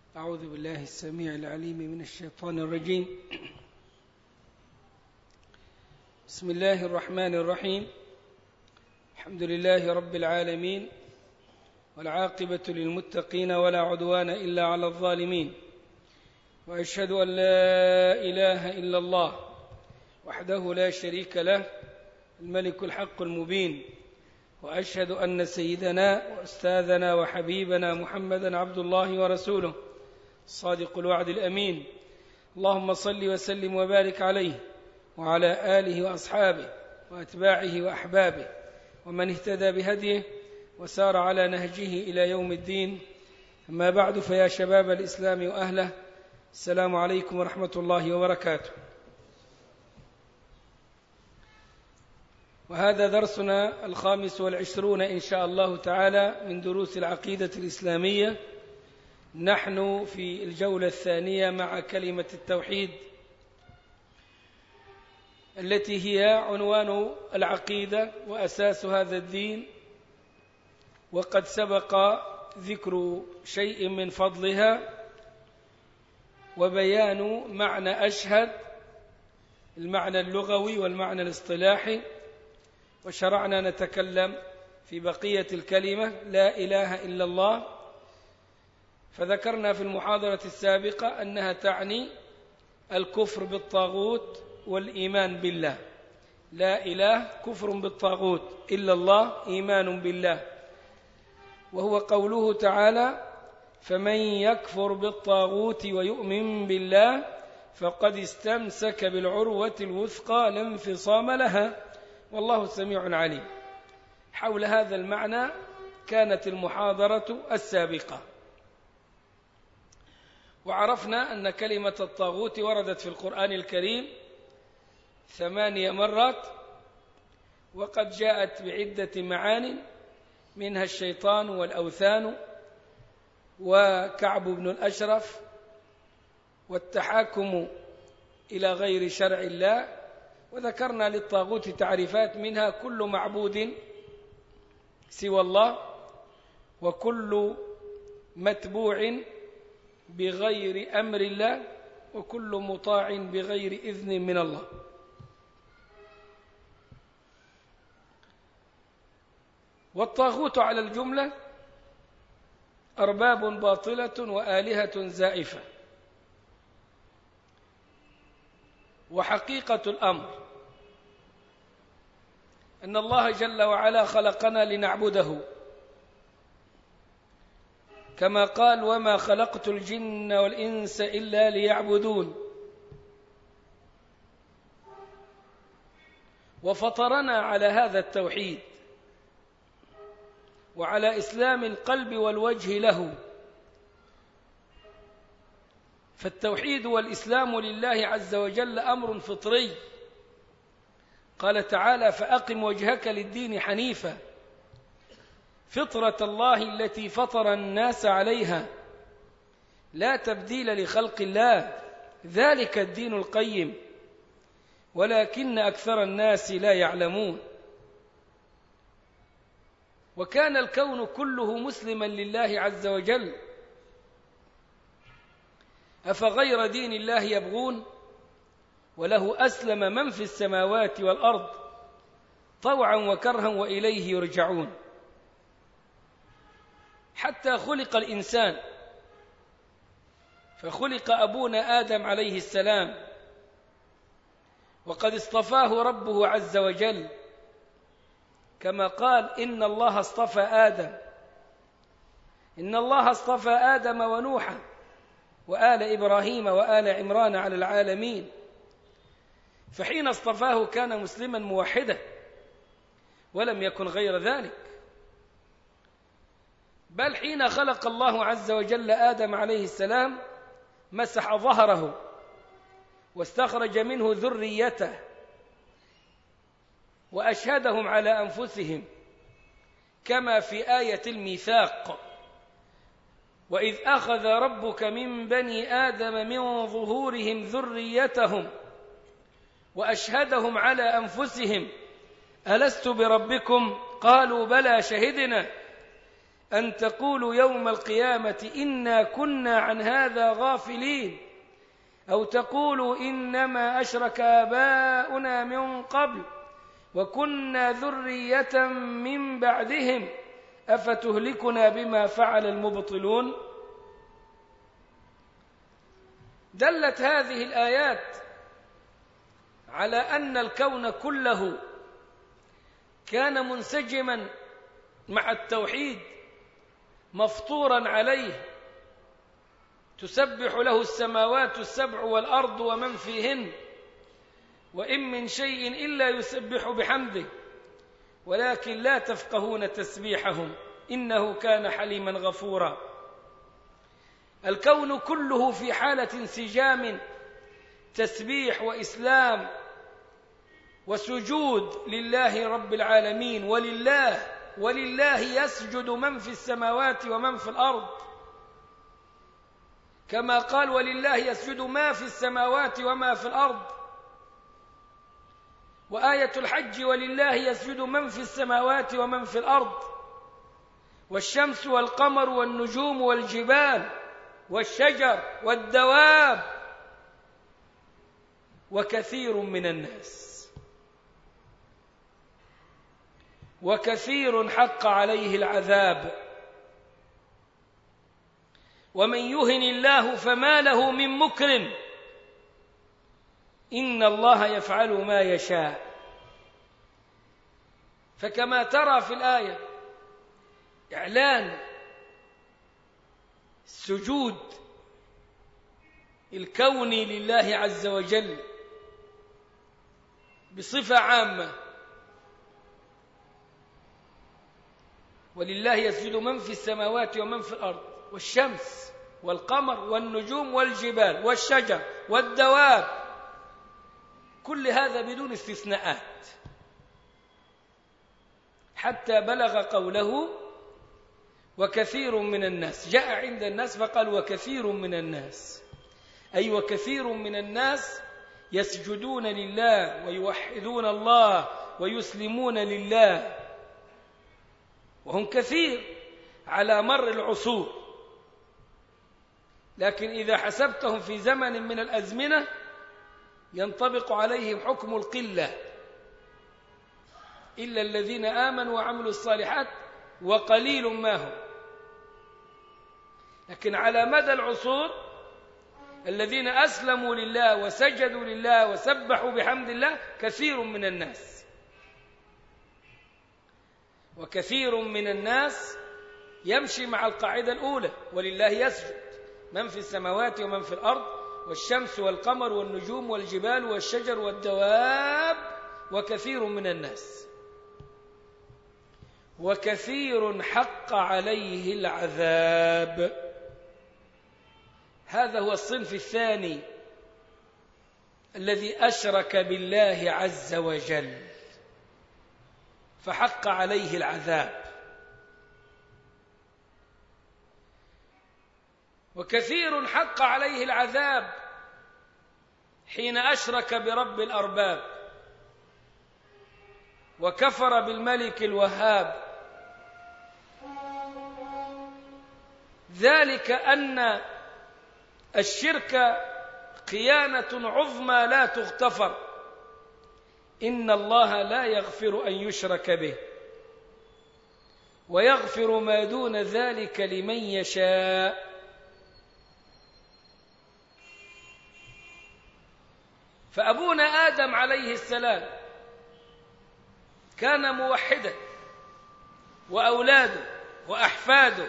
أعوذ بالله السميع العليم من الشيطان الرجيم. بسم الله الرحمن الرحيم. الحمد لله رب العالمين، والعاقبة للمتقين ولا عدوان إلا على الظالمين، وأشهد أن لا إله إلا الله وحده لا شريك له الملك الحق المبين، وأشهد أن سيدنا وأستاذنا وحبيبنا محمدا عبد الله ورسوله الصادق الوعد الأمين. اللهم صل وسلم وبارك عليه وعلى آله وأصحابه وأتباعه وأحبابه ومن اهتدى بهديه وسار على نهجه إلى يوم الدين. أما بعد، فيا شباب الإسلام وأهله، السلام عليكم ورحمة الله وبركاته. وهذا درسنا 25 إن شاء الله تعالى من دروس العقيدة الإسلامية. نحن في الجولة الثانية مع كلمة التوحيد التي هي عنوان العقيدة وأساس هذا الدين، وقد سبق ذكر شيء من فضلها وبيان معنى أشهد، المعنى اللغوي والمعنى الاصطلاحي، وشرعنا نتكلم في بقية الكلمة لا إله إلا الله. فذكرنا في المحاضرة السابقة أنها تعني الكفر بالطاغوت والإيمان بالله. لا إله كفر بالطاغوت، إلا الله إيمان بالله، وهو قوله تعالى: فمن يكفر بالطاغوت ويؤمن بالله فقد استمسك بالعروة الوثقى لا انفصام لها، والله سميع عليم. حول هذا المعنى كانت المحاضرة السابقة. وعرفنا أن كلمة الطاغوت وردت في القرآن الكريم 8 مرات، وقد جاءت بعدة معان، منها الشيطان والأوثان وكعب بن الأشرف والتحاكم إلى غير شرع الله. وذكرنا للطاغوت تعريفات، منها كل معبود سوى الله، وكل متبوع بغير أمر الله، وكل مطاع بغير إذن من الله. والطاغوت على الجملة أرباب باطلة وآلهة زائفة. وحقيقة الأمر أن الله جل وعلا خلقنا لنعبده، كما قال: وما خلقت الجن والإنس إلا ليعبدون. وفطرنا على هذا التوحيد وعلى إسلام القلب والوجه له. فالتوحيد والإسلام لله عز وجل أمر فطري. قال تعالى: فأقم وجهك للدين حنيفا فطرة الله التي فطر الناس عليها لا تبديل لخلق الله ذلك الدين القيم ولكن أكثر الناس لا يعلمون. وكان الكون كله مسلما لله عز وجل، أفغير دين الله يبغون وله أسلم من في السماوات والأرض طوعا وكرها وإليه يرجعون. حتى خلق الإنسان، فخلق أبونا آدم عليه السلام، وقد اصطفاه ربه عز وجل، كما قال: إن الله اصطفى آدم. إن الله اصطفى آدم ونوحا وآل إبراهيم وآل عمران على العالمين. فحين اصطفاه كان مسلما موحدا، ولم يكن غير ذلك. بل حين خلق الله عز وجل آدم عليه السلام مسح ظهره واستخرج منه ذريته وأشهدهم على أنفسهم، كما في آية الميثاق: وإذ أخذ ربك من بني آدم من ظهورهم ذريتهم وأشهدهم على أنفسهم ألست بربكم قالوا بلى شهدنا أن تقولوا يوم القيامة إنا كنا عن هذا غافلين، أو تقولوا إنما أشرك آباؤنا من قبل وكنا ذرية من بعدهم أفتهلكنا بما فعل المبطلون. دلت هذه الآيات على أن الكون كله كان منسجما مع التوحيد مفطورا عليه، تسبح له السماوات السبع والأرض ومن فيهن، وإن من شيء إلا يسبح بحمده ولكن لا تفقهون تسبيحهم إنه كان حليما غفورا. الكون كله في حالة انسجام، تسبيح وإسلام وسجود لله رب العالمين، ولله يسجد من في السماوات ومن في الأرض، كما قال ولله يسجد ما في السماوات وما في الأرض. وآية الحج ولله يسجد من في السماوات ومن في الأرض، والشمس والقمر والنجوم والجبال والشجر والدواب وكثير من الناس، وكثير حق عليه العذاب. ومن يهن الله فما له من مكرم إن الله يفعل ما يشاء. فكما ترى في الآية إعلان السجود الكوني لله عز وجل بصفة عامة، ولله يسجد من في السماوات ومن في الأرض، والشمس والقمر والنجوم والجبال والشجر والدواب، كل هذا بدون استثناءات، حتى بلغ قوله وكثير من الناس. جاء عند الناس فقال وكثير من الناس، أي وكثير من الناس يسجدون لله ويوحدون الله ويسلمون لله، وهم كثير على مر العصور. لكن إذا حسبتهم في زمن من الأزمنة ينطبق عليهم حكم القلة، إلا الذين آمنوا وعملوا الصالحات وقليل ما هم. لكن على مدى العصور الذين أسلموا لله وسجدوا لله وسبحوا بحمد الله كثير من الناس. وكثير من الناس يمشي مع القاعدة الأولى ولله يسجد من في السماوات ومن في الأرض، والشمس والقمر والنجوم والجبال والشجر والدواب وكثير من الناس، وكثير حق عليه العذاب. هذا هو الصنف الثاني الذي أشرك بالله عز وجل فحق عليه العذاب. وكثير حق عليه العذاب حين أشرك برب الأرباب وكفر بالملك الوهاب، ذلك أن الشرك خيانة عظمى لا تغتفر، إن الله لا يغفر أن يشرك به ويغفر ما دون ذلك لمن يشاء. فأبونا آدم عليه السلام كان موحدا، وأولاده وأحفاده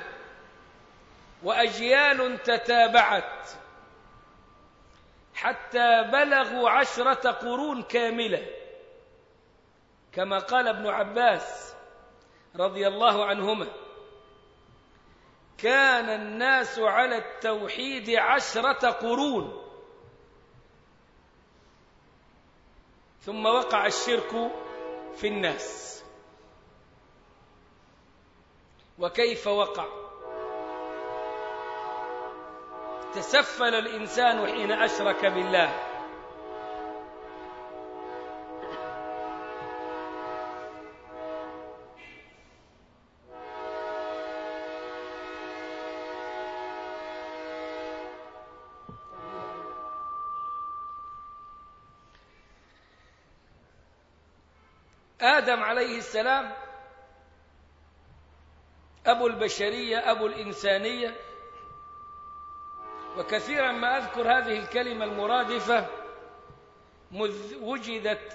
وأجيال تتابعت حتى بلغوا 10 قرون كاملة، كما قال ابن عباس رضي الله عنهما: كان الناس على التوحيد 10 قرون ثم وقع الشرك في الناس. وكيف وقع؟ تسفل الإنسان حين أشرك بالله. آدم عليه السلام أبو البشرية، أبو الإنسانية. وكثيرا ما أذكر هذه الكلمة المرادفة مذ وجدت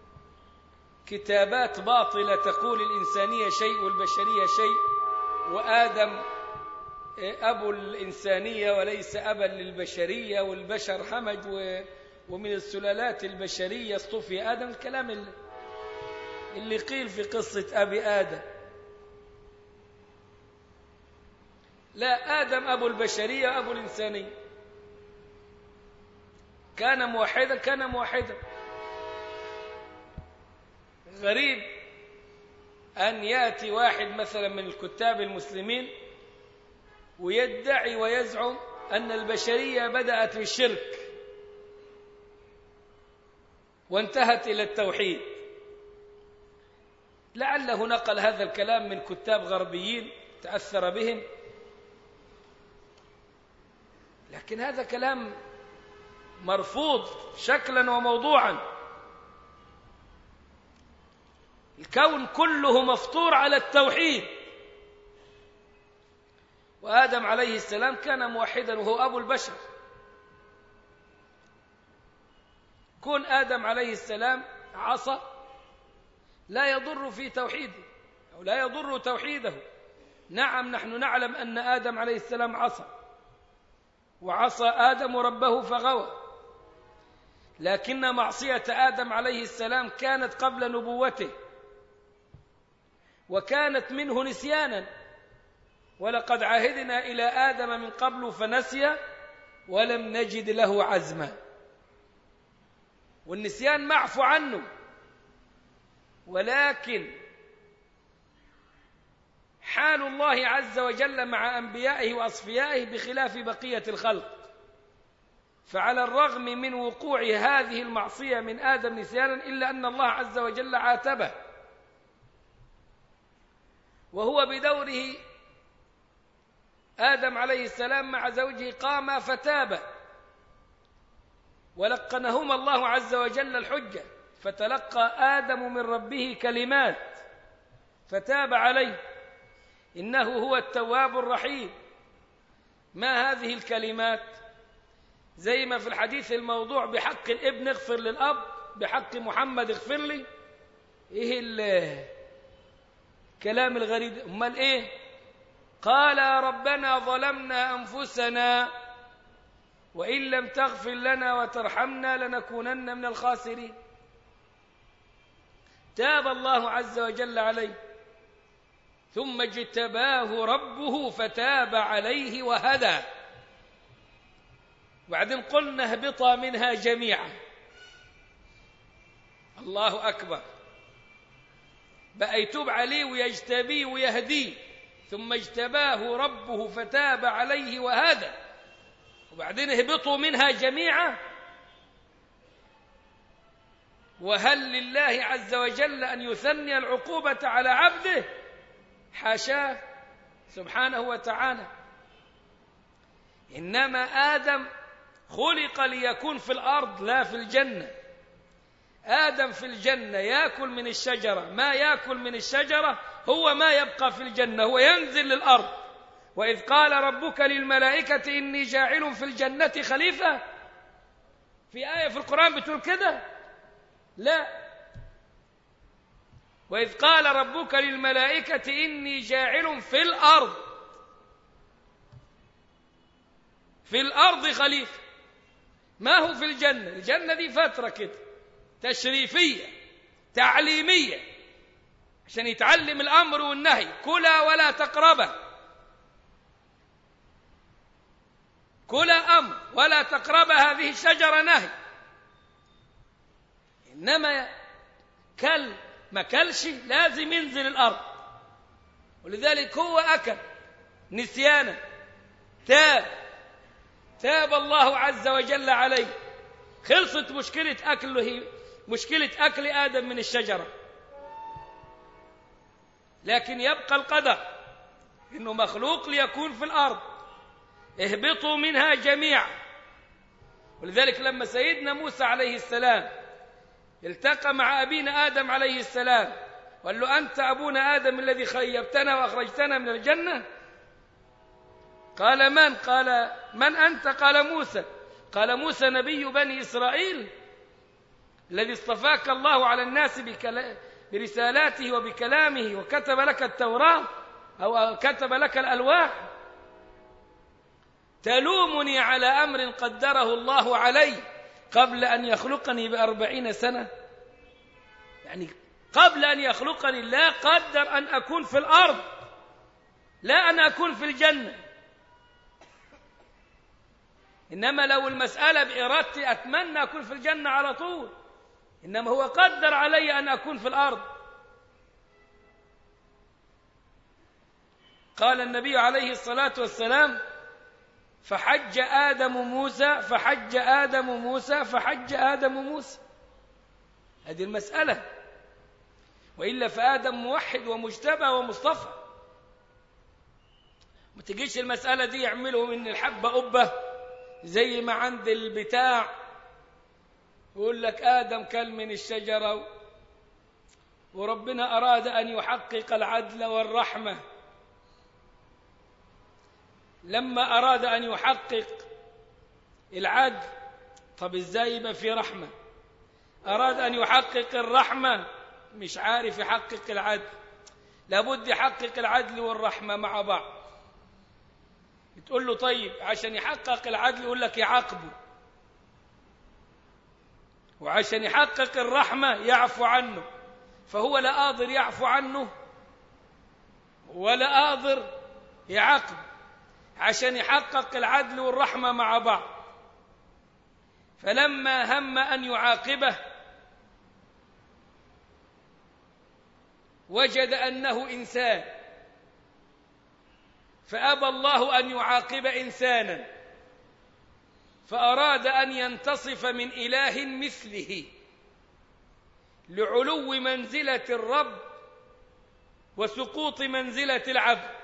كتابات باطلة تقول الإنسانية شيء والبشرية شيء، وآدم أبو الإنسانية وليس أبا للبشرية، والبشر همج ومن السلالات البشرية اصطفي آدم. الكلام اللي قيل في قصة أبي آدم. لا، آدم أبو البشرية أبو الإنسانية. كان موحدا، كان موحدا. غريب أن يأتي واحد مثلا من الكتاب المسلمين ويدعي ويزعم أن البشرية بدأت بالشرك وانتهت إلى التوحيد. لعله نقل هذا الكلام من كتاب غربيين تأثر بهم، لكن هذا كلام مرفوض شكلا وموضوعا. الكون كله مفطور على التوحيد، وآدم عليه السلام كان موحدا وهو أبو البشر. كون آدم عليه السلام عصى لا يضر في توحيده أو لا يضر توحيده. نعم، نحن نعلم أن آدم عليه السلام عصى، وعصى آدم ربه فغوى، لكن معصية آدم عليه السلام كانت قبل نبوته، وكانت منه نسيانا. ولقد عهدنا إلى آدم من قبل فنسي ولم نجد له عزما. والنسيان معفو عنه، ولكن حال الله عز وجل مع أنبيائه وأصفيائه بخلاف بقية الخلق. فعلى الرغم من وقوع هذه المعصية من آدم نسيانا، إلا أن الله عز وجل عاتبه، وهو بدوره آدم عليه السلام مع زوجه قام فتاب، ولقنهما الله عز وجل الحجة، فتلقى آدم من ربه كلمات فتاب عليه، إنه هو التواب الرحيم. ما هذه الكلمات؟ زي ما في الحديث الموضوع بحق الابن اغفر للأب، بحق محمد اغفر لي. إيه الكلام الغريب؟ أمال إيه؟ قال يا ربنا ظلمنا أنفسنا وإن لم تغفر لنا وترحمنا لنكونن من الخاسرين. تاب الله عز وجل عليه، ثم اجتباه ربه فتاب عليه وهدى. وبعدين قلنا اهبطا منها جميعا. الله أكبر، بقى يتوب عليه ويجتبيه ويهديه، ثم اجتباه ربه فتاب عليه وهدى، وبعدين اهبطوا منها جميعا. وهل لله عز وجل أن يثني العقوبة على عبده؟ حاشاه سبحانه وتعالى. إنما آدم خلق ليكون في الأرض لا في الجنة. آدم في الجنة يأكل من الشجرة، ما يأكل من الشجرة هو ما يبقى في الجنة، هو ينزل للأرض. وإذ قال ربك للملائكة إني جاعل في الجنة خليفة، في آية في القرآن بتقول كده؟ لا. وإذ قال ربك للملائكة إني جاعل في الأرض، في الأرض خليفة، ما هو في الجنة. الجنة دي فترة كده تشريفية تعليمية عشان يتعلم الأمر والنهي، كلا ولا تقربا، كلا أمر ولا تقربا هذه الشجرة نهي. إنما ما كلش لازم ينزل الأرض، ولذلك هو أكل نسيانا، تاب الله عز وجل عليه، خلصت مشكلة أكله، مشكلة أكل آدم من الشجرة. لكن يبقى القدر إنه مخلوق ليكون في الأرض، اهبطوا منها جميعا. ولذلك لما سيدنا موسى عليه السلام التقى مع أبينا آدم عليه السلام وقال له: أنت أبونا آدم الذي خيبتنا وأخرجتنا من الجنة؟ قال: من؟ قال: من أنت؟ قال: موسى. قال: موسى نبي بني إسرائيل الذي اصطفاك الله على الناس برسالاته وبكلامه وكتب لك التوراة أو كتب لك الألواح، تلومني على أمر قدره الله علي قبل أن يخلقني ب40 سنة؟ يعني قبل أن يخلقني الله قدر أن أكون في الأرض، لا أن أكون في الجنة. إنما لو المسألة بإرادتي أتمنى أكون في الجنة على طول، إنما هو قدر علي أن أكون في الأرض. قال النبي عليه الصلاة والسلام: فحج آدم موسى فحج آدم موسى فحج آدم موسى. هذه المسألة، وإلا فآدم موحد ومجتبى ومصطفى. ما تجيش المسألة دي يعملوا من الحبة قبة زي ما عند البتاع، يقول لك آدم كل من الشجرة وربنا أراد أن يحقق العدل والرحمة. لما أراد أن يحقق العدل، طب إزاي يبقى في رحمة؟ أراد أن يحقق الرحمة، مش عارف يحقق العدل، لابد يحقق العدل والرحمة مع بعض. تقول له: طيب عشان يحقق العدل، يقول لك يعاقبه، وعشان يحقق الرحمة يعفو عنه، فهو لا قادر يعفو عنه ولا قادر يعاقب، عشان يحقق العدل والرحمة مع بعض. فلما هم أن يعاقبه وجد أنه إنسان، فأبى الله أن يعاقب إنسانا، فأراد أن ينتصف من إله مثله لعلو منزلة الرب وسقوط منزلة العبد،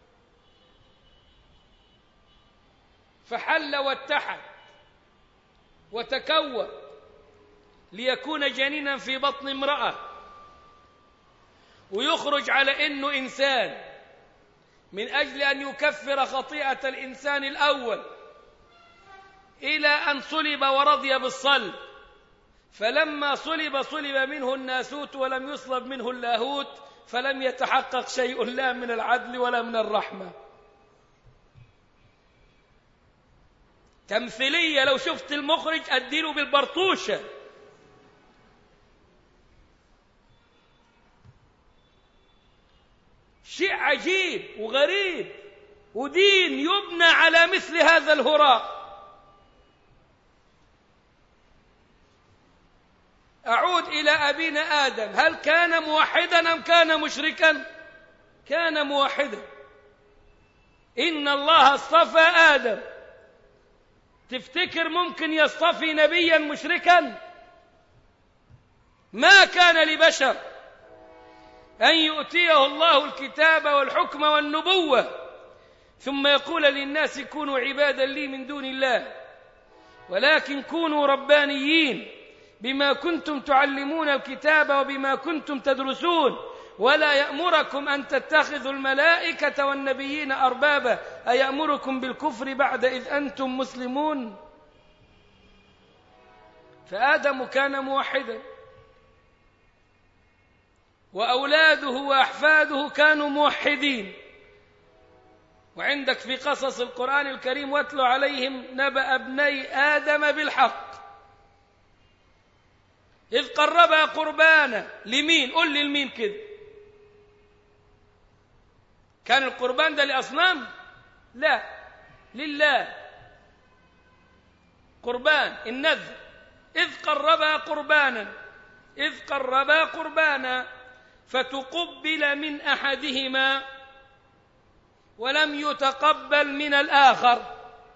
فحل واتحد وتكون ليكون جنينا في بطن امرأة، ويخرج على إنه إنسان من أجل أن يكفر خطيئة الإنسان الأول، إلى أن صلب ورضي بالصلب. فلما صلب منه الناسوت ولم يصلب منه اللاهوت، فلم يتحقق شيء لا من العدل ولا من الرحمة. تمثيلية، لو شفت المخرج أديله بالبرطوشة. شيء عجيب وغريب، ودين يبنى على مثل هذا الهراء. أعود إلى أبينا آدم، هل كان موحدا أم كان مشركا؟ كان موحدا. إن الله اصطفى آدم. تفتكر ممكن يصطفي نبيا مشركا؟ ما كان لبشر أن يؤتيه الله الكتاب والحكم والنبوة ثم يقول للناس كونوا عبادا لي من دون الله، ولكن كونوا ربانيين بما كنتم تعلمون الكتاب وبما كنتم تدرسون، ولا يأمركم أن تتخذوا الملائكة والنبيين أربابا أيأمركم بالكفر بعد إذ أنتم مسلمون. فآدم كان موحدا، وأولاده وأحفاده كانوا موحدين. وعندك في قصص القرآن الكريم: واتل عليهم نبأ ابني آدم بالحق إذ قربا قربانا. لمين؟ قل لي لمين كده؟ كان القربان ده لأصنام؟ لا، لله. قربان النذر. إذ قربا قربانا فتقبل من أحدهما ولم يتقبل من الآخر،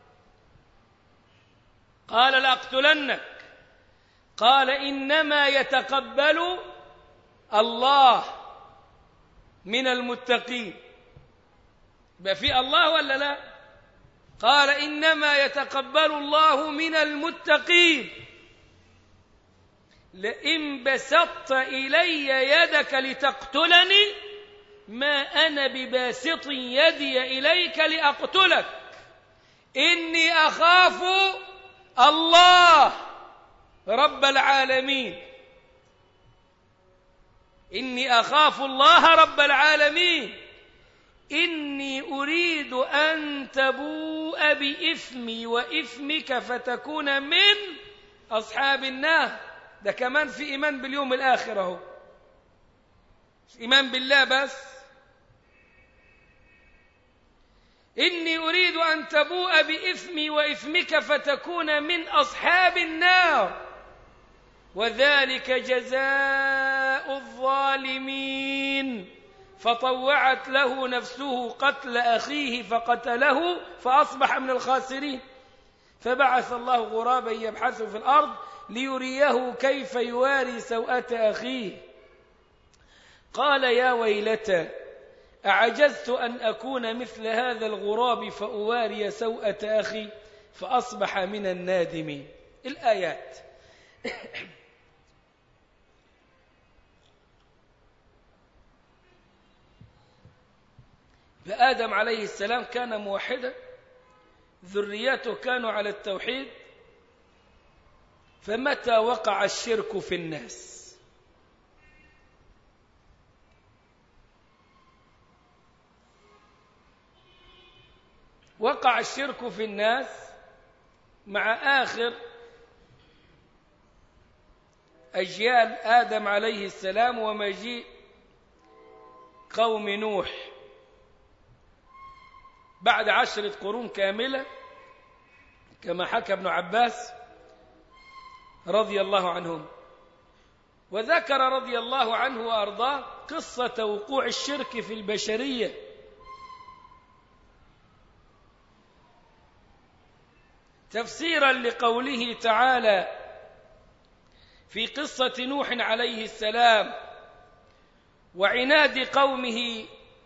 قال لأقتلنك. قال إنما يتقبل الله من المتقين. يبقى في الله ولا لا؟ قال إنما يتقبل الله من المتقين. لئن بسطت إلي يدك لتقتلني ما أنا بباسط يدي إليك لأقتلك إني أخاف الله رب العالمين. إني أخاف الله رب العالمين. إني أريد أن تبوء بإثمي وإثمك فتكون من أصحاب النار. ده كمان في إيمان باليوم الآخر اهو، إيمان بالله بس. إني أريد أن تبوء بإثمي وإثمك فتكون من أصحاب النار وذلك جزاء الظالمين. فطوعت له نفسه قتل أخيه فقتله فأصبح من الخاسرين. فبعث الله غرابا يبحث في الأرض ليريه كيف يواري سوءة أخيه قال يا ويلتى أعجزت أن أكون مثل هذا الغراب فأواري سوءة أخي فأصبح من النادمين. الآيات. فآدم عليه السلام كان موحدا، ذريته كانوا على التوحيد، فمتى وقع الشرك في الناس وقع الشرك في الناس مع آخر أجيال آدم عليه السلام ومجيء قوم نوح بعد 10 قرون كاملة كما حكى ابن عباس رضي الله عنهم. وذكر رضي الله عنه وأرضاه قصة وقوع الشرك في البشرية تفسيرا لقوله تعالى في قصة نوح عليه السلام وعناد قومه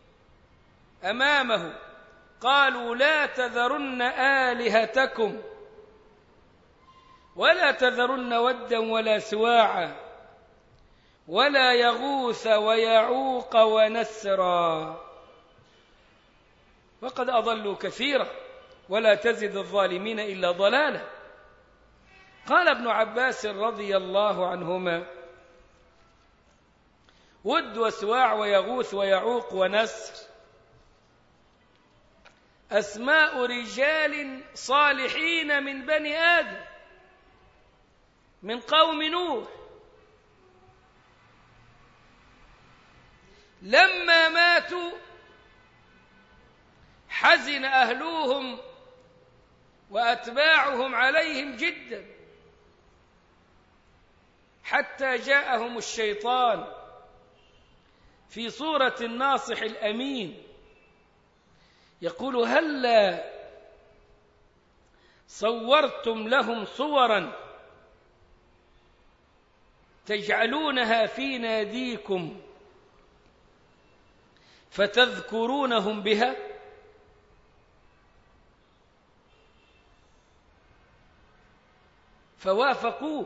أمامه قالوا لا تذرن آلهتكم ولا تذرن ودا ولا سواعا ولا يغوث ويعوق ونسرا وقد أضلوا كثيرا ولا تزد الظالمين إلا ضلالا. قال ابن عباس رضي الله عنهما ود وسواع ويغوث ويعوق ونسر أسماء رجال صالحين من بني آدم من قوم نوح لما ماتوا حزن أهلوهم وأتباعهم عليهم جدا حتى جاءهم الشيطان في صورة الناصح الأمين يقول هلا صورتم لهم صورا تجعلونها في ناديكم فتذكرونهم بها. فوافقوه.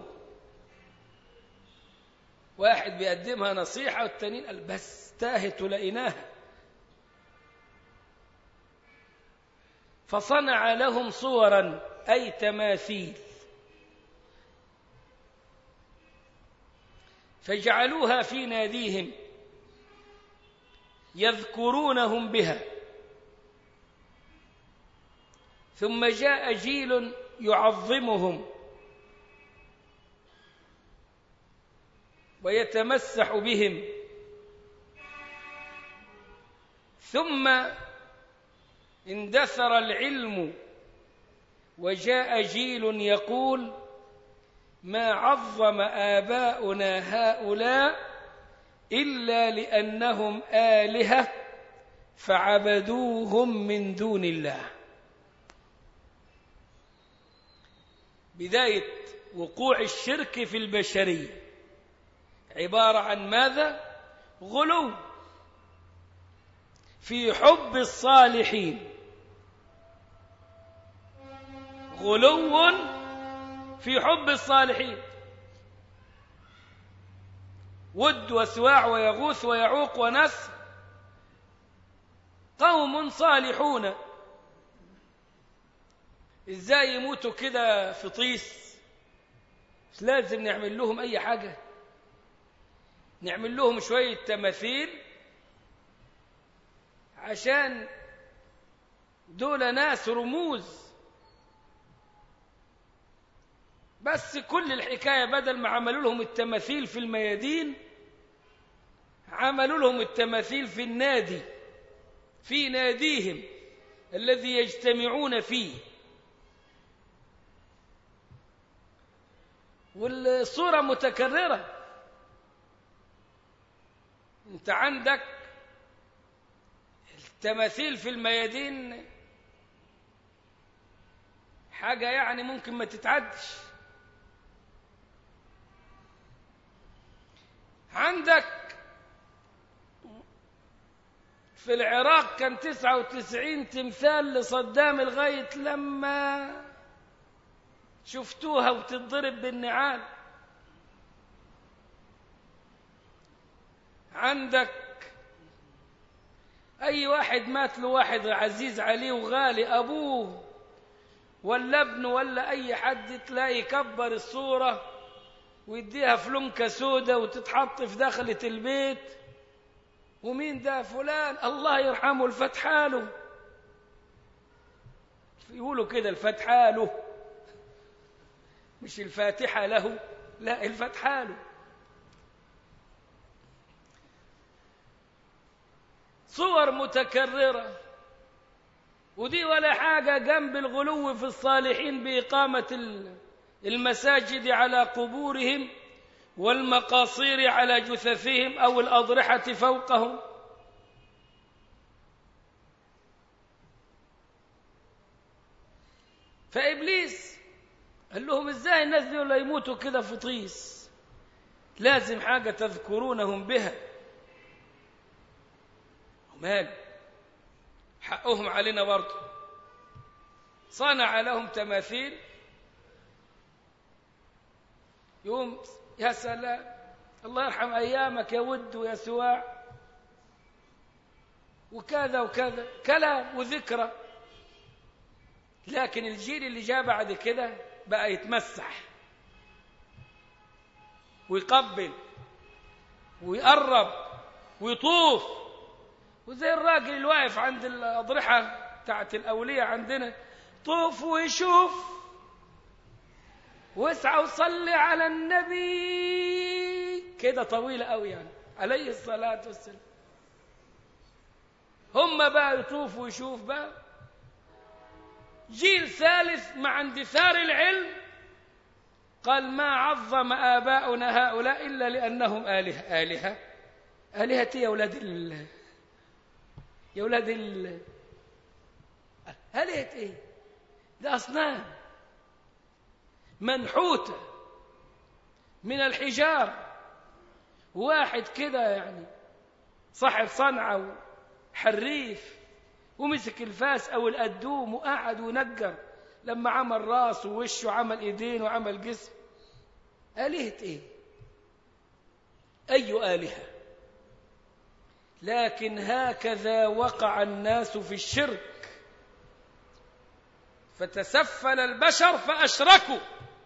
واحد بيقدمها نصيحة والتانيين قال بس تاهت لقيناها. فصنع لهم صورا أي تماثيل فجعلوها في ناديهم يذكرونهم بها. ثم جاء جيل يعظمهم ويتمسح بهم. ثم اندثر العلم وجاء جيل يقول ما عظم آباؤنا هؤلاء إلا لأنهم آلهة فعبدوهم من دون الله. بداية وقوع الشرك في البشرية عبارة عن ماذا؟ غلو في حب الصالحين، غلو في حب الصالحين. ود وسواع ويغوث ويعوق ونسر، قوم صالحون. ازاي يموتوا كده في طيس؟ مش لازم نعمل لهم اي حاجة، نعمل لهم شوية تماثيل عشان دول ناس رموز. بس كل الحكاية بدل ما عملوا لهم التماثيل في الميادين، عملوا لهم التماثيل في النادي، في ناديهم الذي يجتمعون فيه. والصورة متكررة. انت عندك التماثيل في الميادين حاجة يعني ممكن ما تتعدش. عندك في العراق كان 99 تمثال لصدام لغاية لما شفتوها وتضرب بالنعال. عندك أي واحد مات له واحد عزيز عليه وغالي، أبوه ولا ابنه ولا أي حد، تلاقي يكبر الصورة ويديها فلنكة سودة وتتحط في داخلة البيت. ومين ده؟ فلان الله يرحمه الفتحاله، يقولوا كده الفتحاله، مش الفاتحة له، لا الفتحاله. صور متكررة، ودي ولا حاجة جنب الغلو في الصالحين بإقامة المساجد على قبورهم والمقاصير على جثثهم أو الأضرحة فوقهم. فإبليس قال لهم ازاي الناس دي ولا يموتوا كده في طيس؟ لازم حاجة تذكرونهم بها. ومال حقهم علينا برضه. صنع لهم تماثيل، يوم يا سلام الله يرحم أيامك يا ود ويا سواع وكذا وكذا، كلام وذكرى. لكن الجيل اللي جاء بعد كده بقى يتمسح ويقبل ويقرب ويطوف، وزي الراجل اللي واقف عند الأضرحة بتاعت الأولياء عندنا، طوف ويشوف واسعى وصلي على النبي، كده طويلة قوي يعني عليه الصلاة والسلام. هم بقى يطوف ويشوف بقى. جيل ثالث مع اندثار العلم قال ما عظم آباؤنا هؤلاء إلا لأنهم آلهة. آلهة يا أولاد آلهة إيه؟ ده أصنام منحوتة من الحجار. واحد كده يعني صاحب صنعة وحريف ومسك الفاس أو الأدوم وقعد ونجر، لما عمل راس ووشه وعمل إيدين وعمل جسم. آلهة إيه؟ أي آلهة؟ لكن هكذا وقع الناس في الشرك، فتسفل البشر فأشركوا،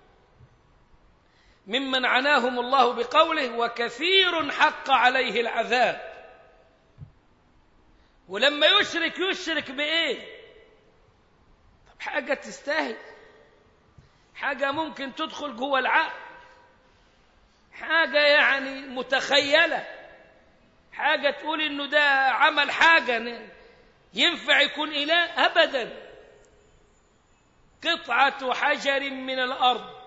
ممن عناهم الله بقوله وكثير حق عليه العذاب. ولما يشرك بإيه؟ طب حاجة تستاهل، حاجة ممكن تدخل جوه العقل، حاجة يعني متخيلة، حاجة تقول إنه ده عمل حاجة ينفع يكون إله؟ أبدا. قطعة حجر من الأرض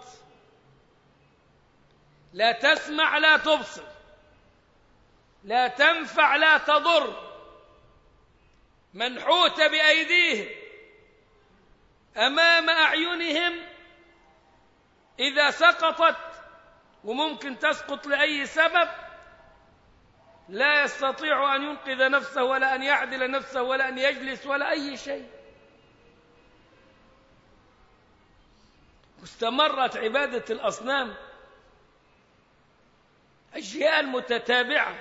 لا تسمع لا تبصر لا تنفع لا تضر، منحوتة بأيديهم أمام أعينهم، إذا سقطت وممكن تسقط لأي سبب لا يستطيع أن ينقذ نفسه ولا أن يعدل نفسه ولا أن يجلس ولا أي شيء. واستمرت عبادة الأصنام أجيال متتابعة.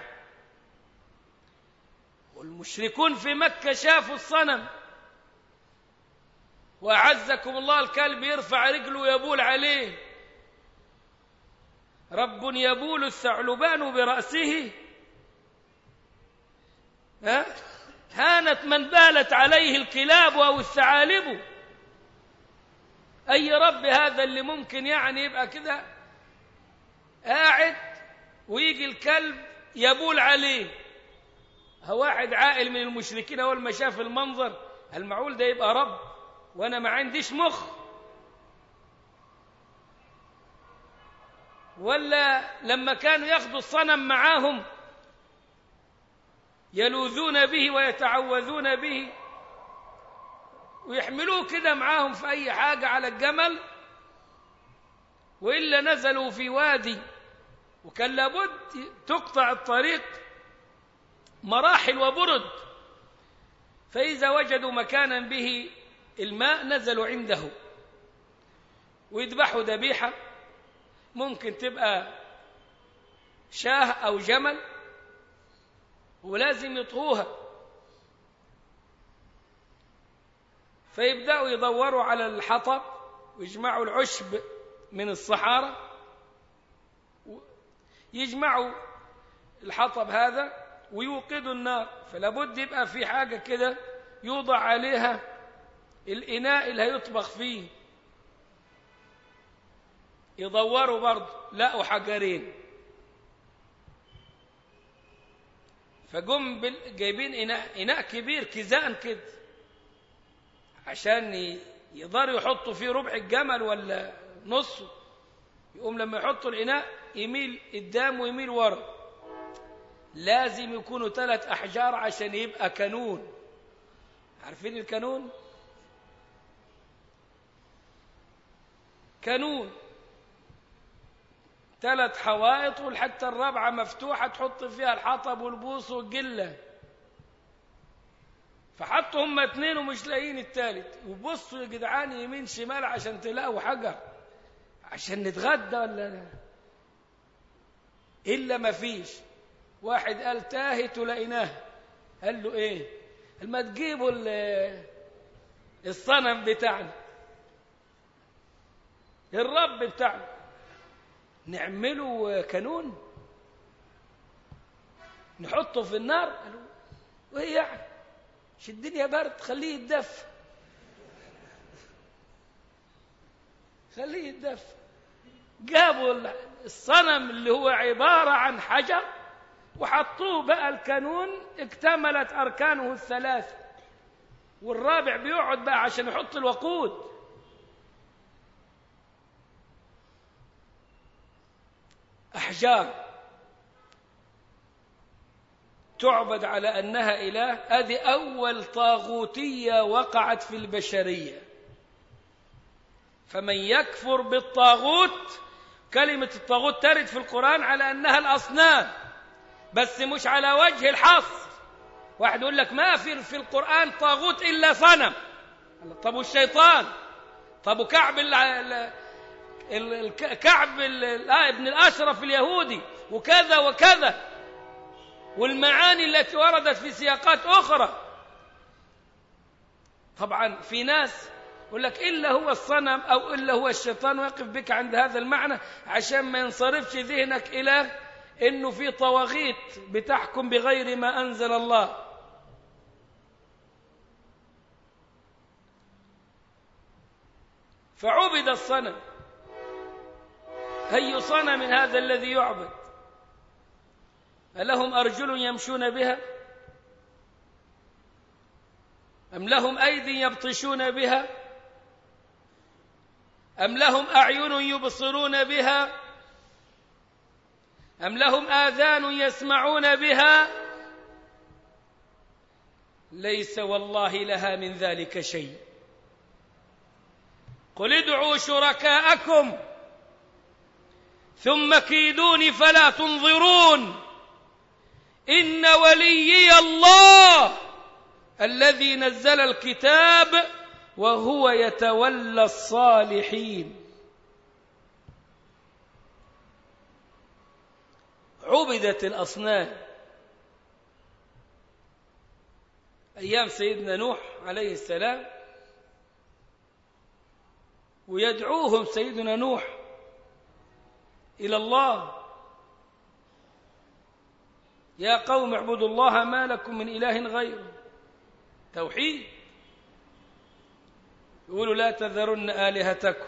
والمشركون في مكة شافوا الصنم، وأعزكم الله الكلب يرفع رجله ويبول عليه. رب يبول الثعلبان برأسه، هانت من بالت عليه الكلاب أو الثعالب. أي رب هذا اللي ممكن يعني يبقى كده قاعد ويجي الكلب يبول عليه؟ هو واحد عاقل من المشركين أول ما شاف المنظر المعقول ده يبقى رب وأنا ما عنديش مخ؟ ولا لما كانوا ياخدوا الصنم معاهم يلوذون به ويتعوذون به ويحملوه كده معاهم في أي حاجة على الجمل، وإلا نزلوا في وادي وكان لابد تقطع الطريق مراحل وبرد، فإذا وجدوا مكانا به الماء نزلوا عنده ويذبحوا ذبيحة، ممكن تبقى شاه أو جمل، ولازم يطهوها. فيبدأوا يدوروا على الحطب ويجمعوا العشب من الصحارى، يجمعوا الحطب هذا ويوقدوا النار، فلابد يبقى في حاجة كده يوضع عليها الإناء اللي هيطبخ فيه. يدوروا برضه لقوا حجرين، فجم جايبين إناء كبير كيزان كده عشان يقدروا يحطوا فيه ربع الجمل ولا نصه. يقوم لما يحطوا الإناء يميل قدام ويميل ورا، لازم يكونوا 3 أحجار عشان يبقى كانون. عارفين الكانون؟ كانون 3 حوائط والحتة الرابعة مفتوحة تحط فيها الحطب والبوص والجلة. فحطوا هم 2 ومش لاقيين الثالث، وبصوا يا جدعان يمين شمال عشان تلاقوا حجر عشان نتغدى ولا لا، إلا ما فيش. واحد قال تاهت ولقيناه. قال له إيه؟ قال ما تجيبوا الصنم بتاعنا، الرب بتاعنا، نعمله كانون نحطه في النار. قالوا وإيه يعني؟ مش الدنيا برد، خليه يتدفى، خليه يتدفى. جابوا الصنم اللي هو عبارة عن حجر وحطوه بقى الكانون، اكتملت أركانه ال3، والرابع بيقعد بقى عشان يحط الوقود. أحجار تعبد على أنها إله. هذه أول طاغوتية وقعت في البشرية. فمن يكفر بالطاغوت، كلمة الطاغوت ترد في القرآن على أنها الأصنام، بس مش على وجه الحصر. واحد يقول لك ما في القرآن طاغوت إلا صنم. طب والشيطان؟ طب وكعب كعب ابن الأشرف اليهودي وكذا وكذا، والمعاني التي وردت في سياقات أخرى. طبعا في ناس يقول لك إلا هو الصنم أو إلا هو الشيطان، ويقف بك عند هذا المعنى عشان ما ينصرفش ذهنك إلى إنه في طواغيت بتحكم بغير ما أنزل الله. فعبد الصنم. أي صنم هذا الذي يعبد؟ ألهم أرجل يمشون بها؟ أم لهم أيدي يبطشون بها؟ أم لهم أعين يبصرون بها؟ أم لهم آذان يسمعون بها؟ ليس والله لها من ذلك شيء. قل ادعوا شركاءكم ثم كيدوني فلا تنظرون إن وليي الله الذي نزل الكتاب وهو يتولى الصالحين. عبدت الأصنام أيام سيدنا نوح عليه السلام، ويدعوهم سيدنا نوح إلى الله: يا قوم اعبدوا الله ما لكم من إله غيره. توحيد. يقولوا: لا تذرن آلهتكم.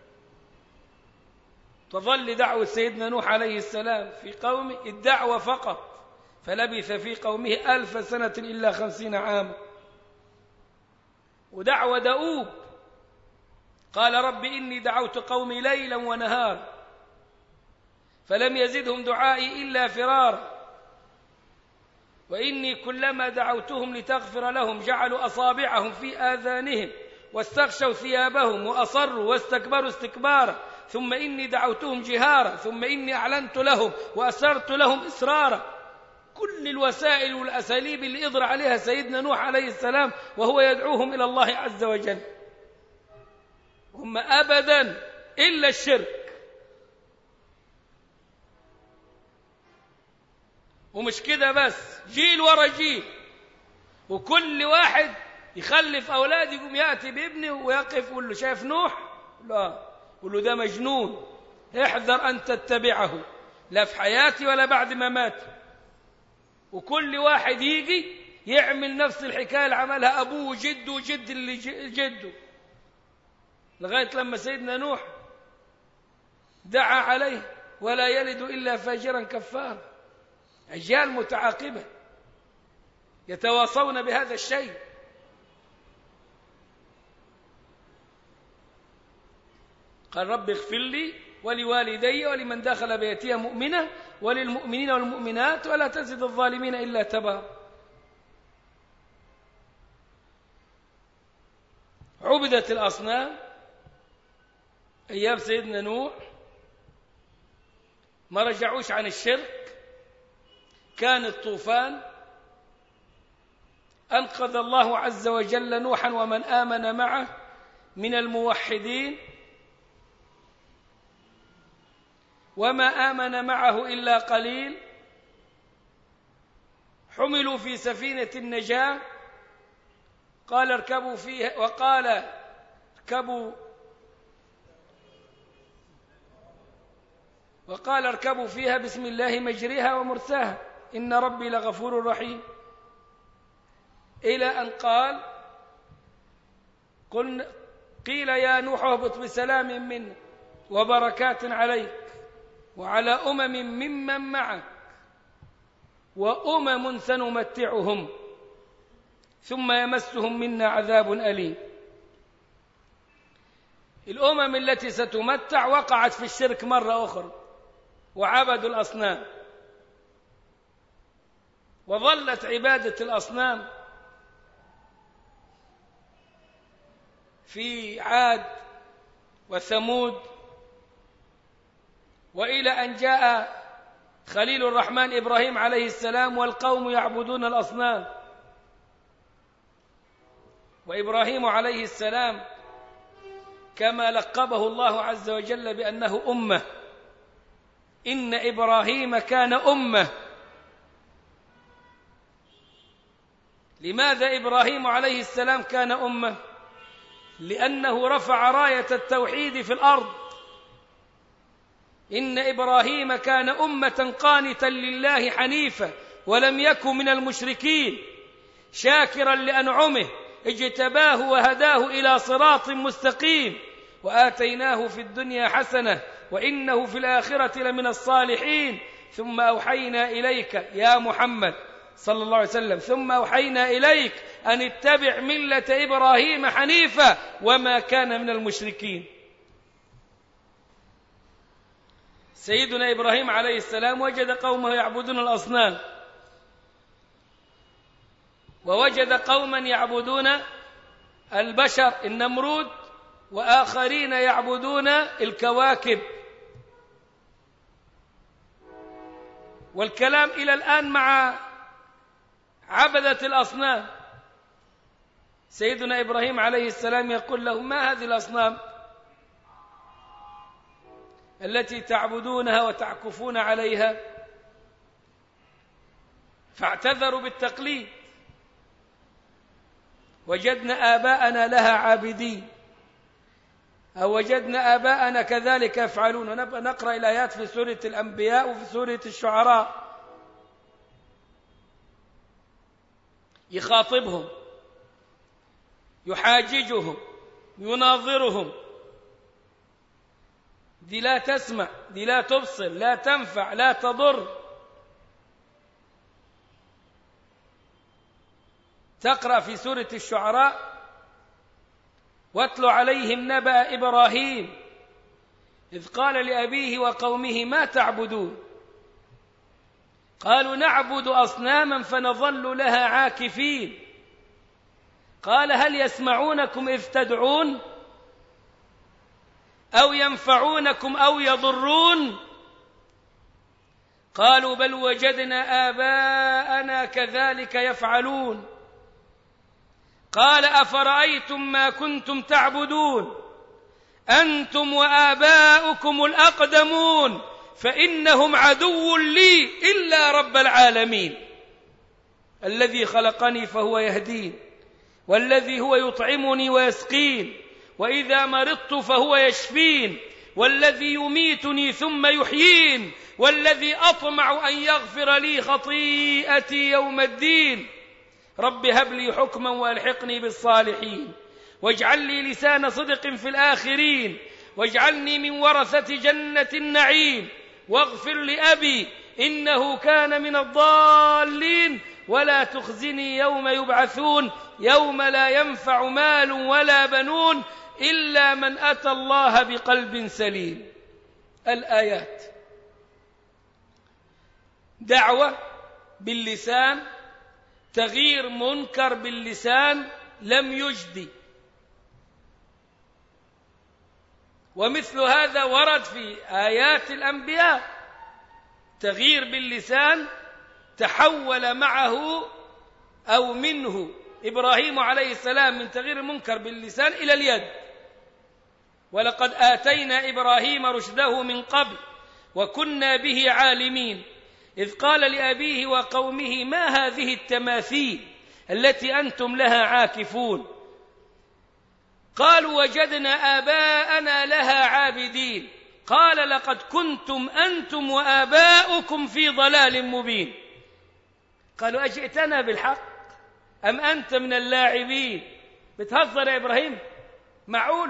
تظل دعوة سيدنا نوح عليه السلام في قومه الدعوة فقط، فلبث في قومه 1000 سنة إلا 50 عاما. ودعوة دؤوب، قال: رب إني دعوت قومي ليلا ونهارا فلم يزدهم دعائي إلا فرارا، وإني كلما دعوتهم لتغفر لهم جعلوا أصابعهم في آذانهم واستغشوا ثيابهم وأصروا واستكبروا استكبارا، ثم إني دعوتهم جهارا ثم إني أعلنت لهم وأسررت لهم إسرارا. كل الوسائل والأساليب اللي يضر عليها سيدنا نوح عليه السلام وهو يدعوهم إلى الله عز وجل، هم أبدا إلا الشرك. ومش كده بس، جيل ورا جيل، وكل واحد يخلف أولاد يقوم يأتي بابنه ويقف يقول له: شايف نوح؟ لا، يقول له: ده مجنون، احذر أن تتبعه، لا في حياتي ولا بعد ما مات. وكل واحد يجي يعمل نفس الحكاية اللي عملها أبوه وجده وجد اللي جده، لغاية لما سيدنا نوح دعا عليه: ولا يلد إلا فاجرا كفارا. أجيال متعاقبة يتواصون بهذا الشيء. قال: رب اغفر لي ولوالدي ولمن دخل بيتي مؤمنا وللمؤمنين والمؤمنات ولا تزد الظالمين إلا تبارا. عبدت الأصنام أيام سيدنا نوح، ما رجعوش عن الشرك. كان الطوفان، أنقذ الله عز وجل نوحا ومن آمن معه من الموحدين، وما آمن معه إلا قليل. حملوا في سفينة النجاة، قال اركبوا فيها، وقال اركبوا فيها بسم الله مجريها ومرساها إن ربي لغفور رحيم، إلى أن قيل يا نوح اهبط بسلام منا وبركات عليك وعلى ممن معك وأمم سنمتعهم ثم يمسهم منا عذاب أليم. الأمم التي ستمتع وقعت في الشرك مرة أخرى وعبدوا الأصنام، وظلت عبادة الأصنام في عاد وثمود، وإلى أن جاء خليل الرحمن إبراهيم عليه السلام والقوم يعبدون الأصنام. وإبراهيم عليه السلام كما لقبه الله عز وجل بأنه أمة، إن إبراهيم كان أمة. لماذا إبراهيم عليه السلام كان أمة؟ لأنه رفع راية التوحيد في الأرض. إن إبراهيم كان أمة قانتا لله حنيفا ولم يكن من المشركين، شاكرا لأنعمه اجتباه وهداه إلى صراط مستقيم، وآتيناه في الدنيا حسنة وإنه في الآخرة لمن الصالحين. ثم أوحينا إليك يا محمد صلى الله عليه وسلم، ثم أوحينا إليك أن اتبع ملة إبراهيم حنيفا وما كان من المشركين. سيدنا إبراهيم عليه السلام وجد قومه يعبدون الأصنام، ووجد قوما يعبدون البشر النمرود، وآخرين يعبدون الكواكب. والكلام إلى الآن مع عبدة الأصنام. سيدنا إبراهيم عليه السلام يقول لهم: ما هذه الأصنام التي تعبدونها وتعكفون عليها؟ فاعتذروا بالتقليد. وجدنا آباءنا لها عابدين، أو وجدنا آباءنا كذلك يفعلون. ونبقى نقرأ الآيات في سورة الأنبياء وفي سورة الشعراء. يخاطبهم، يحاججهم، يناظرهم. دي لا تسمع، دي لا تبصر، لا تنفع، لا تضر. تقرأ في سورة الشعراء: واتل عليهم نبأ إبراهيم إذ قال لأبيه وقومه ما تعبدون قالوا نعبد أصناما فنظل لها عاكفين قال هل يسمعونكم إذ تدعون أو ينفعونكم أو يضرون قالوا بل وجدنا آباءنا كذلك يفعلون قال أفرأيتم ما كنتم تعبدون أنتم وآباؤكم الأقدمون فإنهم عدو لي إلا رب العالمين الذي خلقني فهو يهدين والذي هو يطعمني ويسقين وإذا مرضت فهو يشفين والذي يميتني ثم يحيين والذي أطمع أن يغفر لي خطيئتي يوم الدين رب هب لي حكما وألحقني بالصالحين واجعل لي لسان صدق في الآخرين واجعلني من ورثة جنة النعيم واغفر لأبي إنه كان من الضالين ولا تخزني يوم يبعثون يوم لا ينفع مال ولا بنون إلا من أتى الله بقلب سليم. الآيات دعوة باللسان، تغيير منكر باللسان لم يجدي. ومثل هذا ورد في آيات الأنبياء. تغيير باللسان تحول معه أو منه إبراهيم عليه السلام من تغيير المنكر باللسان إلى اليد. ولقد آتينا إبراهيم رشده من قبل وكنا به عالمين إذ قال لأبيه وقومه ما هذه التماثيل التي أنتم لها عاكفون قالوا وجدنا آباءنا لها عابدين قال لقد كنتم أنتم وآباؤكم في ضلال مبين قالوا أجئتنا بالحق أم أنت من اللاعبين؟ بتهزر يا إبراهيم؟ معقول؟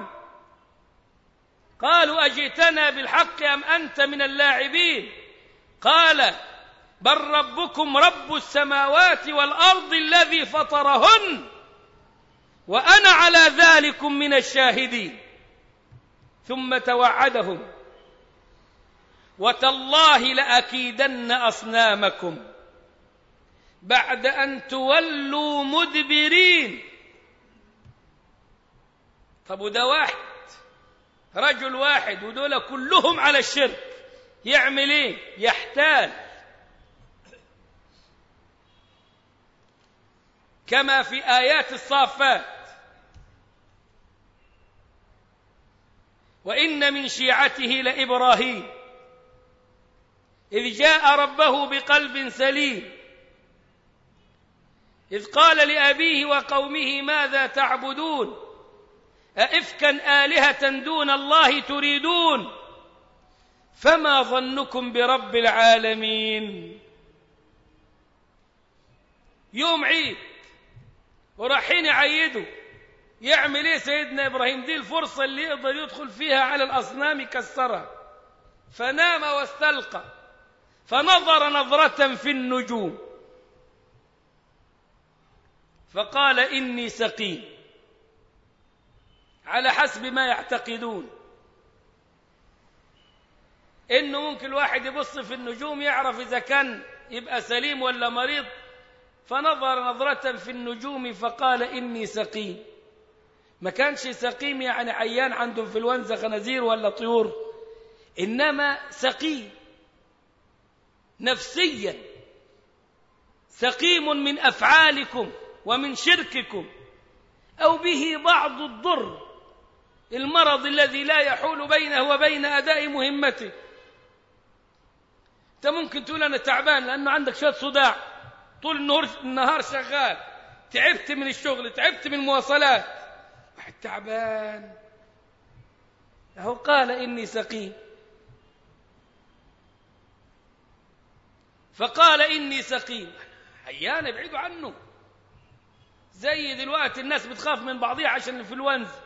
قالوا أجئتنا بالحق أم أنت من اللاعبين؟ قال بل ربكم رب السماوات والأرض الذي فطرهن وأنا على ذلكم من الشاهدين ثم توعدهم وتالله لأكيدن أصنامكم بعد أن تولوا مدبرين. طب وده واحد، رجل واحد ودول كلهم على الشرك، يعمل ايه؟ يحتال. كما في آيات الصافات وإن من شيعته لإبراهيم إذ جاء ربه بقلب سليم إذ قال لأبيه وقومه ماذا تعبدون أئفكا آلهة دون الله تريدون فما ظنكم برب العالمين. يوم عيد ورايحين يعيدوا، يعمل ايه سيدنا إبراهيم؟ دي الفرصة اللي يقدر يدخل فيها على الأصنام يكسرها. فنام واستلقى فنظر نظرة في النجوم فقال إني سقيم، على حسب ما يعتقدون إنه ممكن الواحد يبص في النجوم يعرف إذا كان يبقى سليم ولا مريض. فنظر نظرة في النجوم فقال إني سقيم. ما كانش سقيم يعني عيان عنده انفلونزا خنازير ولا طيور، إنما سقيم نفسيا، سقيم من أفعالكم ومن شرككم أو به بعض الضر، المرض الذي لا يحول بينه وبين أداء مهمته. أنت ممكن تقول أنا تعبان لأنه عندك شوية صداع، طول النهار شغال، تعبت من الشغل، تعبت من المواصلات، واحد تعبان أهو قال إني سقيم، فقال إني سقيم، عيان ابعدوا عنه. زي دلوقتي الناس بتخاف من بعضها عشان الإنفلونزا،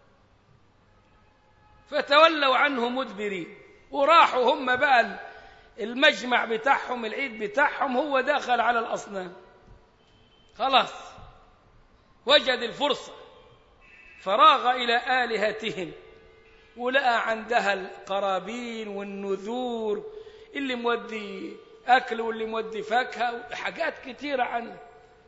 فتولوا عنه مدبرين، وراحوا هم بقى المجمع بتاعهم، العيد بتاعهم، هو داخل على الأصنام خلاص، وجد الفرصة، فراغ إلى آلهتهم، ولقى عندها القرابين والنذور، اللي مودي أكل واللي مودي فاكهة، حاجات كتيرة عنه.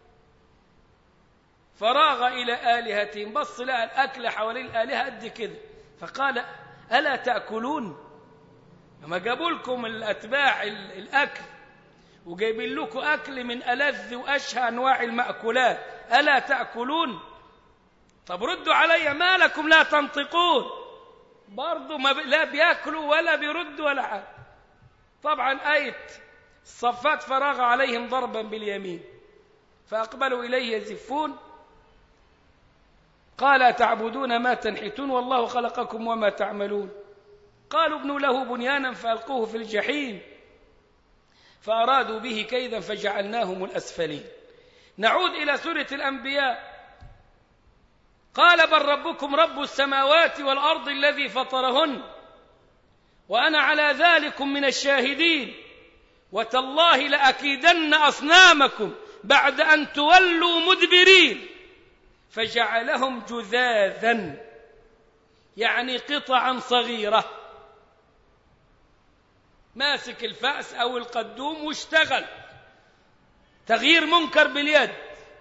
فراغ إلى آلهتهم، بص لقى الأكل حوالين الآلهة قد كده، فقال ألا تأكلون؟ ما جابوا لكم الأتباع الأكل، وجايبين لكم أكل من ألذ وأشهى أنواع المأكولات، ألا تأكلون؟ طب ردوا علي، ما لكم لا تنطقون؟ برضو لا بيأكلوا ولا بيردوا ولا حاجة. طبعا آية الصفات فراغ عليهم ضربا باليمين، فأقبلوا إليه يزفون، قال تعبدون ما تنحتون والله خلقكم وما تعملون. قالوا ابنوا له بنيانا فألقوه في الجحيم، فأرادوا به كيدا فجعلناهم الأسفلين. نعود إلى سورة الأنبياء. قال بل ربكم رب السماوات والأرض الذي فطرهن وأنا على ذلك من الشاهدين وتالله لأكيدن أصنامكم بعد أن تولوا مدبرين فجعلهم جذاذا، يعني قطعا صغيرة. ماسك الفأس أو القدوم واشتغل تغيير منكر باليد،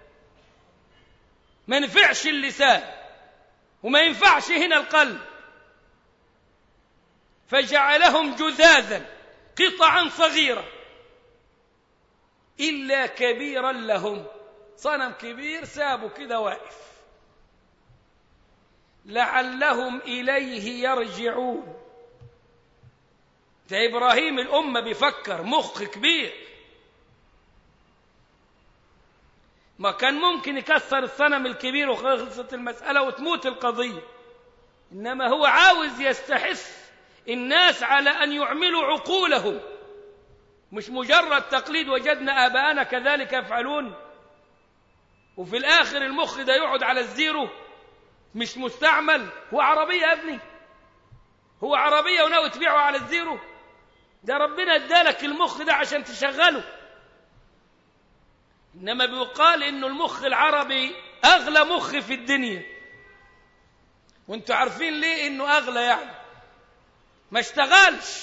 ما ينفعش اللسان وما ينفعش هنا القلب، فجعلهم جذاذا قطعا صغيرة إلا كبيرا لهم، صنم كبير سابوا كده واقف، لعلهم إليه يرجعون. ده إبراهيم الأمة بيفكر، مخ كبير، ما كان ممكن يكسر الصنم الكبير وخلصت المسألة وتموت القضية، إنما هو عاوز يستحث الناس على أن يعملوا عقولهم، مش مجرد تقليد وجدنا آباءنا كذلك يفعلون، وفي الآخر المخ ده يقعد على الزيرو مش مستعمل. هو عربية يا ابني، هو عربية وناوي تبيعه على الزيرو؟ ده ربنا ادالك المخ ده عشان تشغله. إنما بيقال إنه المخ العربي أغلى مخ في الدنيا، وانتوا عارفين ليه إنه أغلى؟ يعني ما اشتغلش،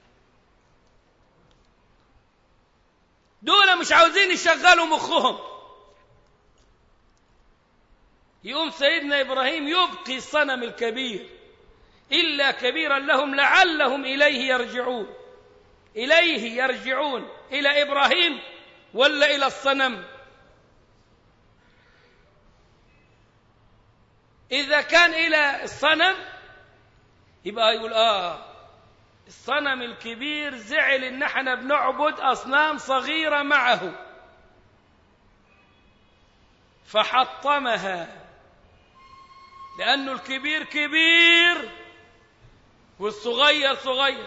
دول مش عاوزين يشغلوا مخهم. يقوم سيدنا إبراهيم يبقي الصنم الكبير إلا كبيرا لهم لعلهم إليه يرجعون. إليه يرجعون، إلى إبراهيم ولا إلى الصنم؟ إذا كان إلى الصنم يبقى يقول الصنم الكبير زعل إن احنا بنعبد أصنام صغيرة معه فحطمها، لأنه الكبير كبير والصغير صغير،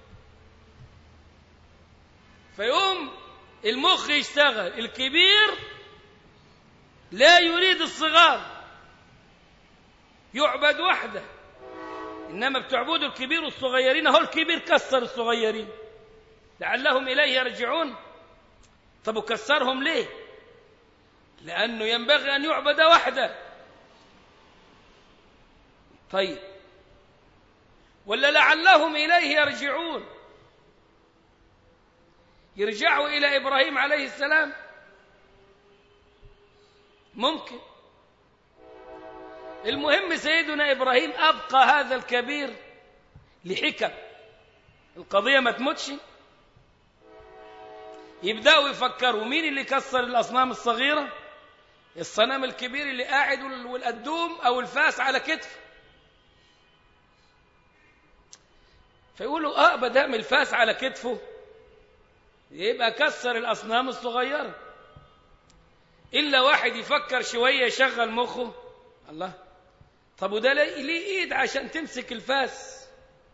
فيقوم المخ يشتغل، الكبير لا يريد الصغار، يعبد وحده، إنما بتعبدوا الكبير والصغيرين، هو الكبير كسر الصغيرين لعلهم إليه يرجعون. طب وكسرهم ليه؟ لأنه ينبغي أن يعبد وحده. طيب ولا لعلهم إليه يرجعون، يرجعوا إلى إبراهيم عليه السلام؟ ممكن. المهم سيدنا إبراهيم أبقى هذا الكبير لحكم، القضية ما تموتش. يبدأوا يفكروا مين اللي كسر الأصنام الصغيرة؟ الصنم الكبير اللي قاعد والقدوم أو الفاس على كتفه، فيقولوا بدأ من الفاس على كتفه يبقى كسر الأصنام الصغيرة. إلا واحد يفكر شوية يشغل مخه. الله، طب وده ليه إيد عشان تمسك الفاس؟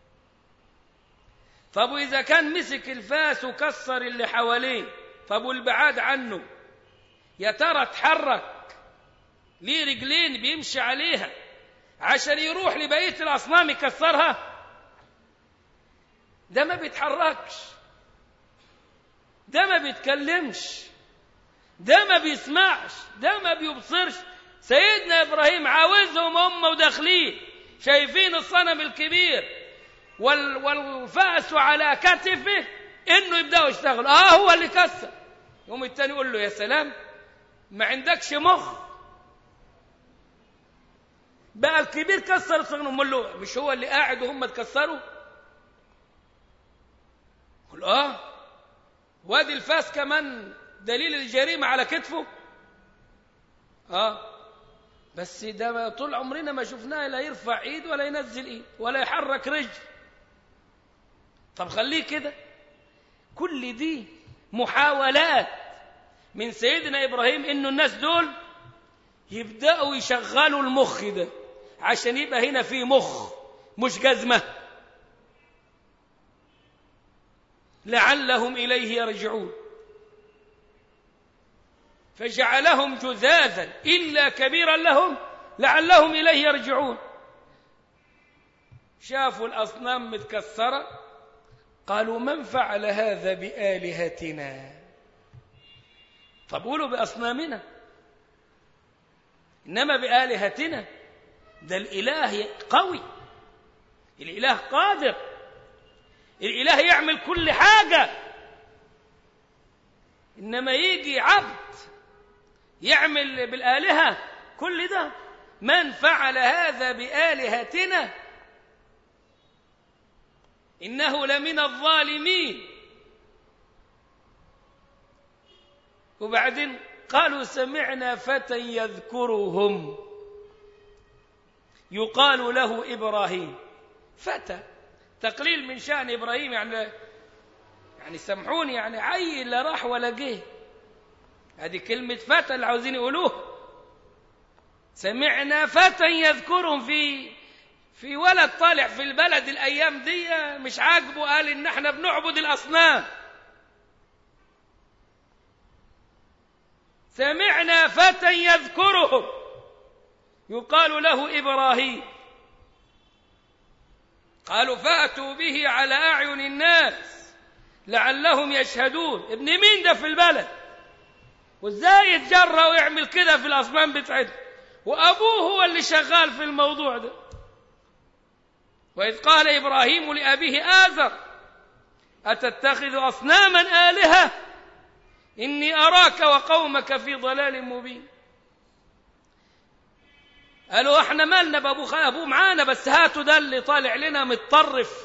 طب وإذا كان مسك الفاس وكسر اللي حواليه، طب والبعاد عنه يا ترى اتحرك؟ ليه رجلين بيمشي عليها عشان يروح لبقية الأصنام يكسرها؟ ده ما بيتحركش، ده ما بيتكلمش، ده ما بيسمعش، ده ما بيبصرش. سيدنا إبراهيم عاوزهم هم وداخلين شايفين الصنم الكبير والفأس على كتفه إنه يبدأوا يشتغلوا. هو اللي كسر. يوم التاني يقول له يا سلام، ما عندكش مخ؟ بقى الكبير كسر الصنم، قال له مش هو اللي قاعد وهم تكسروا؟ قال وادي الفاس كمان دليل الجريمة على كتفه. بس ده طول عمرنا ما شفناه لا يرفع ايد ولا ينزل ايد ولا يحرك رجل. طب خليه كده. كل دي محاولات من سيدنا إبراهيم إنه الناس دول يبدأوا يشغلوا المخ ده عشان يبقى هنا في مخ مش جزمة، لعلهم إليه يرجعون. فجعلهم جذاذا إلا كبيرا لهم لعلهم إليه يرجعون. شافوا الأصنام متكسرة قالوا من فعل هذا بآلهتنا؟ طب قولوا بأصنامنا، إنما بآلهتنا. ده الإله قوي، الإله قادر، الإله يعمل كل حاجة. إنما يجي عبد يعمل بالآلهة كل ده؟ من فعل هذا بآلهتنا إنه لمن الظالمين. وبعدين قالوا سمعنا فتى يذكرهم يقال له إبراهيم. فتى تقليل من شأن إبراهيم، يعني سامحوني، يعني عيل لا راح ولا جه. هذه كلمة فتى اللي عاوزين يقولوه. سمعنا فتى يذكرهم في ولد طالع في البلد الأيام دي مش عاجبه، قال إن احنا بنعبد الأصنام. سمعنا فتى يذكرهم يقال له إبراهيم. قالوا فأتوا به على أعين الناس لعلهم يشهدون. ابن مين ده في البلد؟ وازاي يتجرأ ويعمل كده في الأصنام بتاعته؟ وأبوه هو اللي شغال في الموضوع ده. وإذ قال إبراهيم لأبيه آزر أتتخذ أصناما آلهة إني أراك وقومك في ضلال مبين. قالوا احنا مالنا بأبوه معانا، بس هاتوا ده اللي طالع لنا متطرف.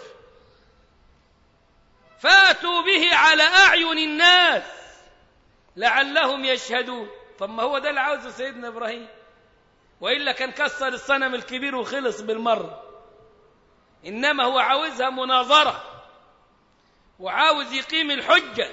فاتوا به على أعين الناس لعلهم يشهدون. طب ما هو ده اللي عاوزه سيدنا إبراهيم، وإلا كان كسر الصنم الكبير وخلص بالمرة. إنما هو عاوزها مناظرة وعاوز يقيم الحجة.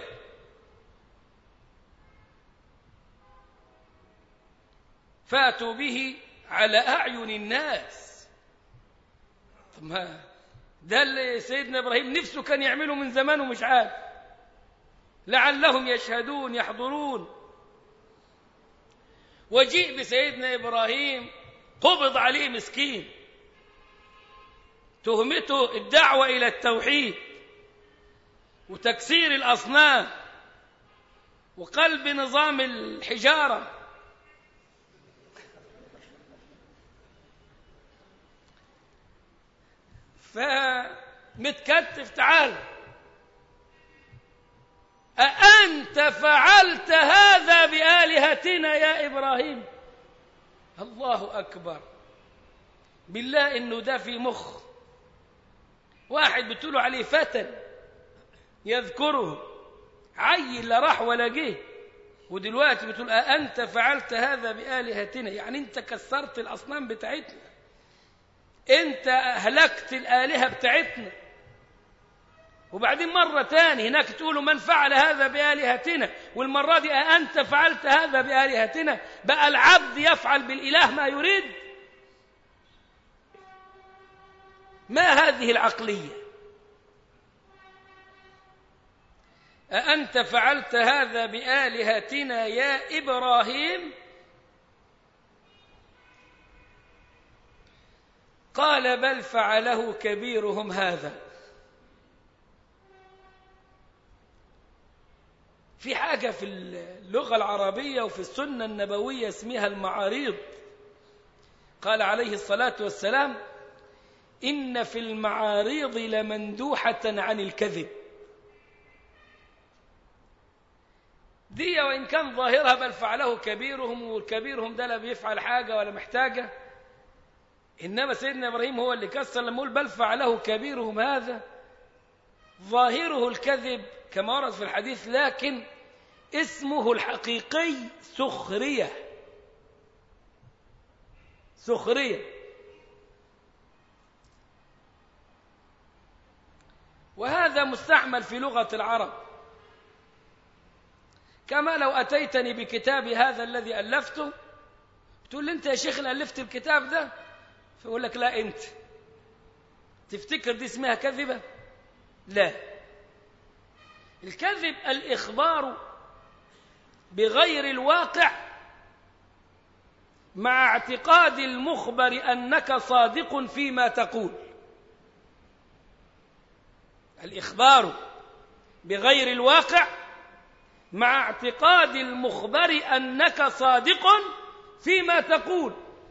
فاتوا به على أعين الناس. طب ما ده اللي سيدنا إبراهيم نفسه كان يعمله من زمان ومش عارف. لعلهم يشهدون يحضرون. وجيء بسيدنا إبراهيم قبض عليه مسكين، تهمته الدعوة إلى التوحيد وتكسير الأصنام وقلب نظام الحجارة. فمتكتف تعال، أأنت فعلت هذا بآلهتنا يا إبراهيم؟ الله أكبر. بالله إنه ده في مخ واحد بتقولوا عليه فتى يذكره، عيل لا راح ولا جه، ودلوقتي بتقول أأنت فعلت هذا بآلهتنا؟ يعني أنت كسرت الأصنام بتاعتنا، أنت أهلكت الآلهة بتاعتنا. وبعدين مرة تاني هناك تقولوا من فعل هذا بآلهتنا، والمرة دي أنت فعلت هذا بآلهتنا. بقى العبد يفعل بالإله ما يريد؟ ما هذه العقلية؟ أأنت فعلت هذا بآلهتنا يا إبراهيم؟ قال بل فعله كبيرهم هذا. في حاجة في اللغة العربية وفي السنة النبوية اسمها المعاريض. قال عليه الصلاة والسلام إن في المعاريض لمندوحة عن الكذب. دي وإن كان ظاهرها بل فعله كبيرهم، والكبيرهم ده لا بيفعل حاجة ولا محتاجة، إنما سيدنا إبراهيم هو اللي كسر لما يقول بل فعله كبيرهم هذا. ظاهره الكذب كما ورد في الحديث، لكن اسمه الحقيقي سخرية. سخرية. وهذا مستعمل في لغة العرب. كما لو أتيتني بكتابي هذا الذي ألفته تقول لي أنت يا شيخ اللي ألفت الكتاب ده، فأقول لك لا أنت. تفتكر دي اسمها كذبة؟ لا. الكذب الإخبار بغير الواقع مع اعتقاد المخبر أنك صادق فيما تقول. الإخبار بغير الواقع مع اعتقاد المخبر أنك صادق فيما تقول،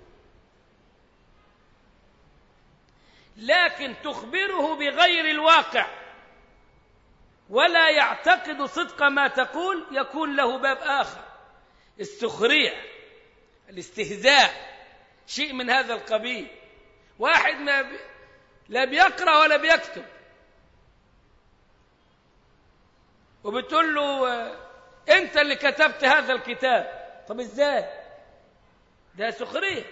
لكن تخبره بغير الواقع ولا يعتقد صدق ما تقول، يكون له باب آخر، السخرية، الاستهزاء، شيء من هذا القبيل. واحد لا بيقرأ ولا بيكتب وبتقول له أنت اللي كتبت هذا الكتاب. طب إزاي؟ ده سخرية.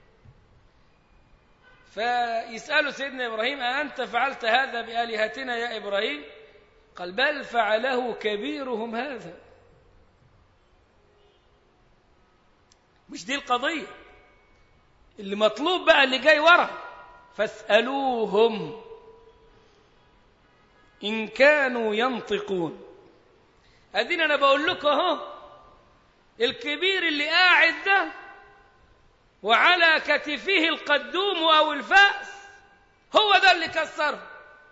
فيسأله سيدنا إبراهيم أأنت فعلت هذا بآلهتنا يا إبراهيم؟ قال بل فعله كبيرهم هذا. مش دي القضية اللي مطلوب بقى، اللي جاي ورا فاسألوهم إن كانوا ينطقون. أدين أنا بقول لكم اهو، الكبير اللي قاعد ده وعلى كتفه القدوم أو الفأس هو ده اللي كسره.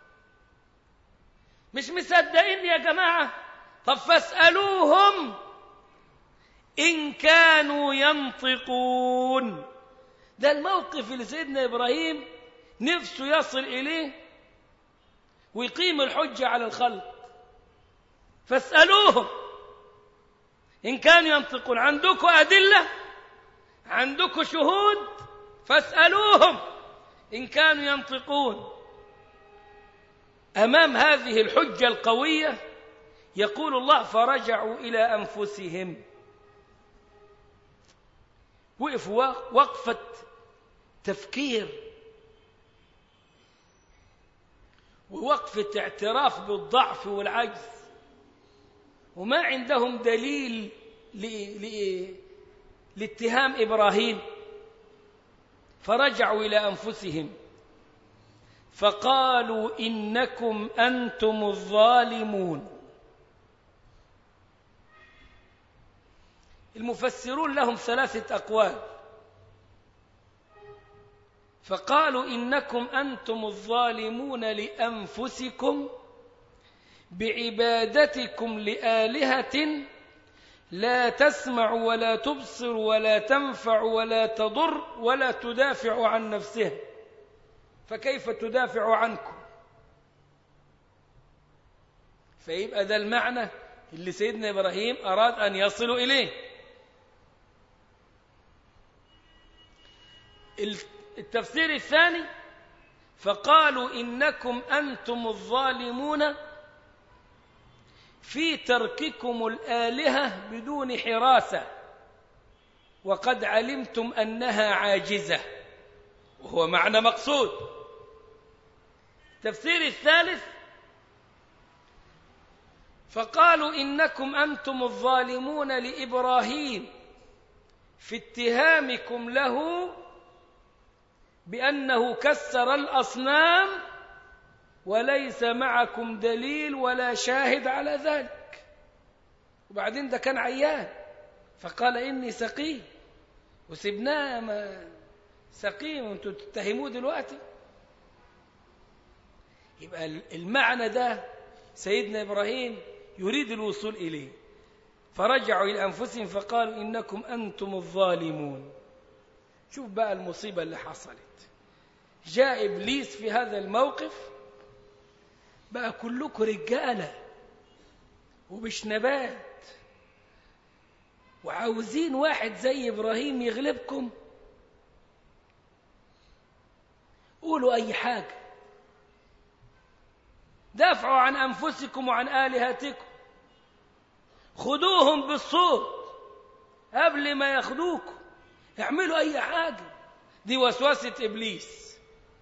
مش مصدقين يا جماعة؟ طب فاسألوهم إن كانوا ينطقون. ده الموقف اللي سيدنا إبراهيم نفسه يصل إليه ويقيم الحجة على الخلق. فاسألوهم إن كانوا ينطقون. عندكم أدلة؟ عندكم شهود؟ فاسألوهم إن كانوا ينطقون. أمام هذه الحجة القوية يقول الله فرجعوا إلى أنفسهم. وقفوا وقفة تفكير ووقفة اعتراف بالضعف والعجز، وما عندهم دليل لاتهام إبراهيم. فرجعوا إلى أنفسهم فقالوا إنكم أنتم الظالمون. المفسرون لهم ثلاثة أقوال. فقالوا إنكم أنتم الظالمون لأنفسكم بعبادتكم لآلهة لا تسمع ولا تبصر ولا تنفع ولا تضر ولا تدافع عن نفسها، فكيف تدافع عنكم؟ فيبقى ده المعنى اللي سيدنا إبراهيم أراد أن يصلوا إليه. التفسير الثاني فقالوا إنكم أنتم الظالمون في ترككم الآلهة بدون حراسة وقد علمتم أنها عاجزة، وهو معنى مقصود. التفسير الثالث فقالوا إنكم أنتم الظالمون لإبراهيم في اتهامكم له بأنه كسر الأصنام وليس معكم دليل ولا شاهد على ذلك. وبعدين ده كان عيان فقال إني سقيم، وسبناه ما سقيم وانتم تتهموه دلوقتي. يبقى المعنى ده سيدنا إبراهيم يريد الوصول إليه، فرجعوا إلى أنفسهم فقالوا إنكم أنتم الظالمون. شوف بقى المصيبة اللي حصلت، جاء إبليس في هذا الموقف بقى كلكم رجالة وبشنبات وعاوزين واحد زي إبراهيم يغلبكم. قولوا أي حاجة، دافعوا عن أنفسكم وعن آلهتكم، خذوهم بالصوت قبل ما ياخذوكم، اعملوا أي حاجة. دي وسوسة إبليس.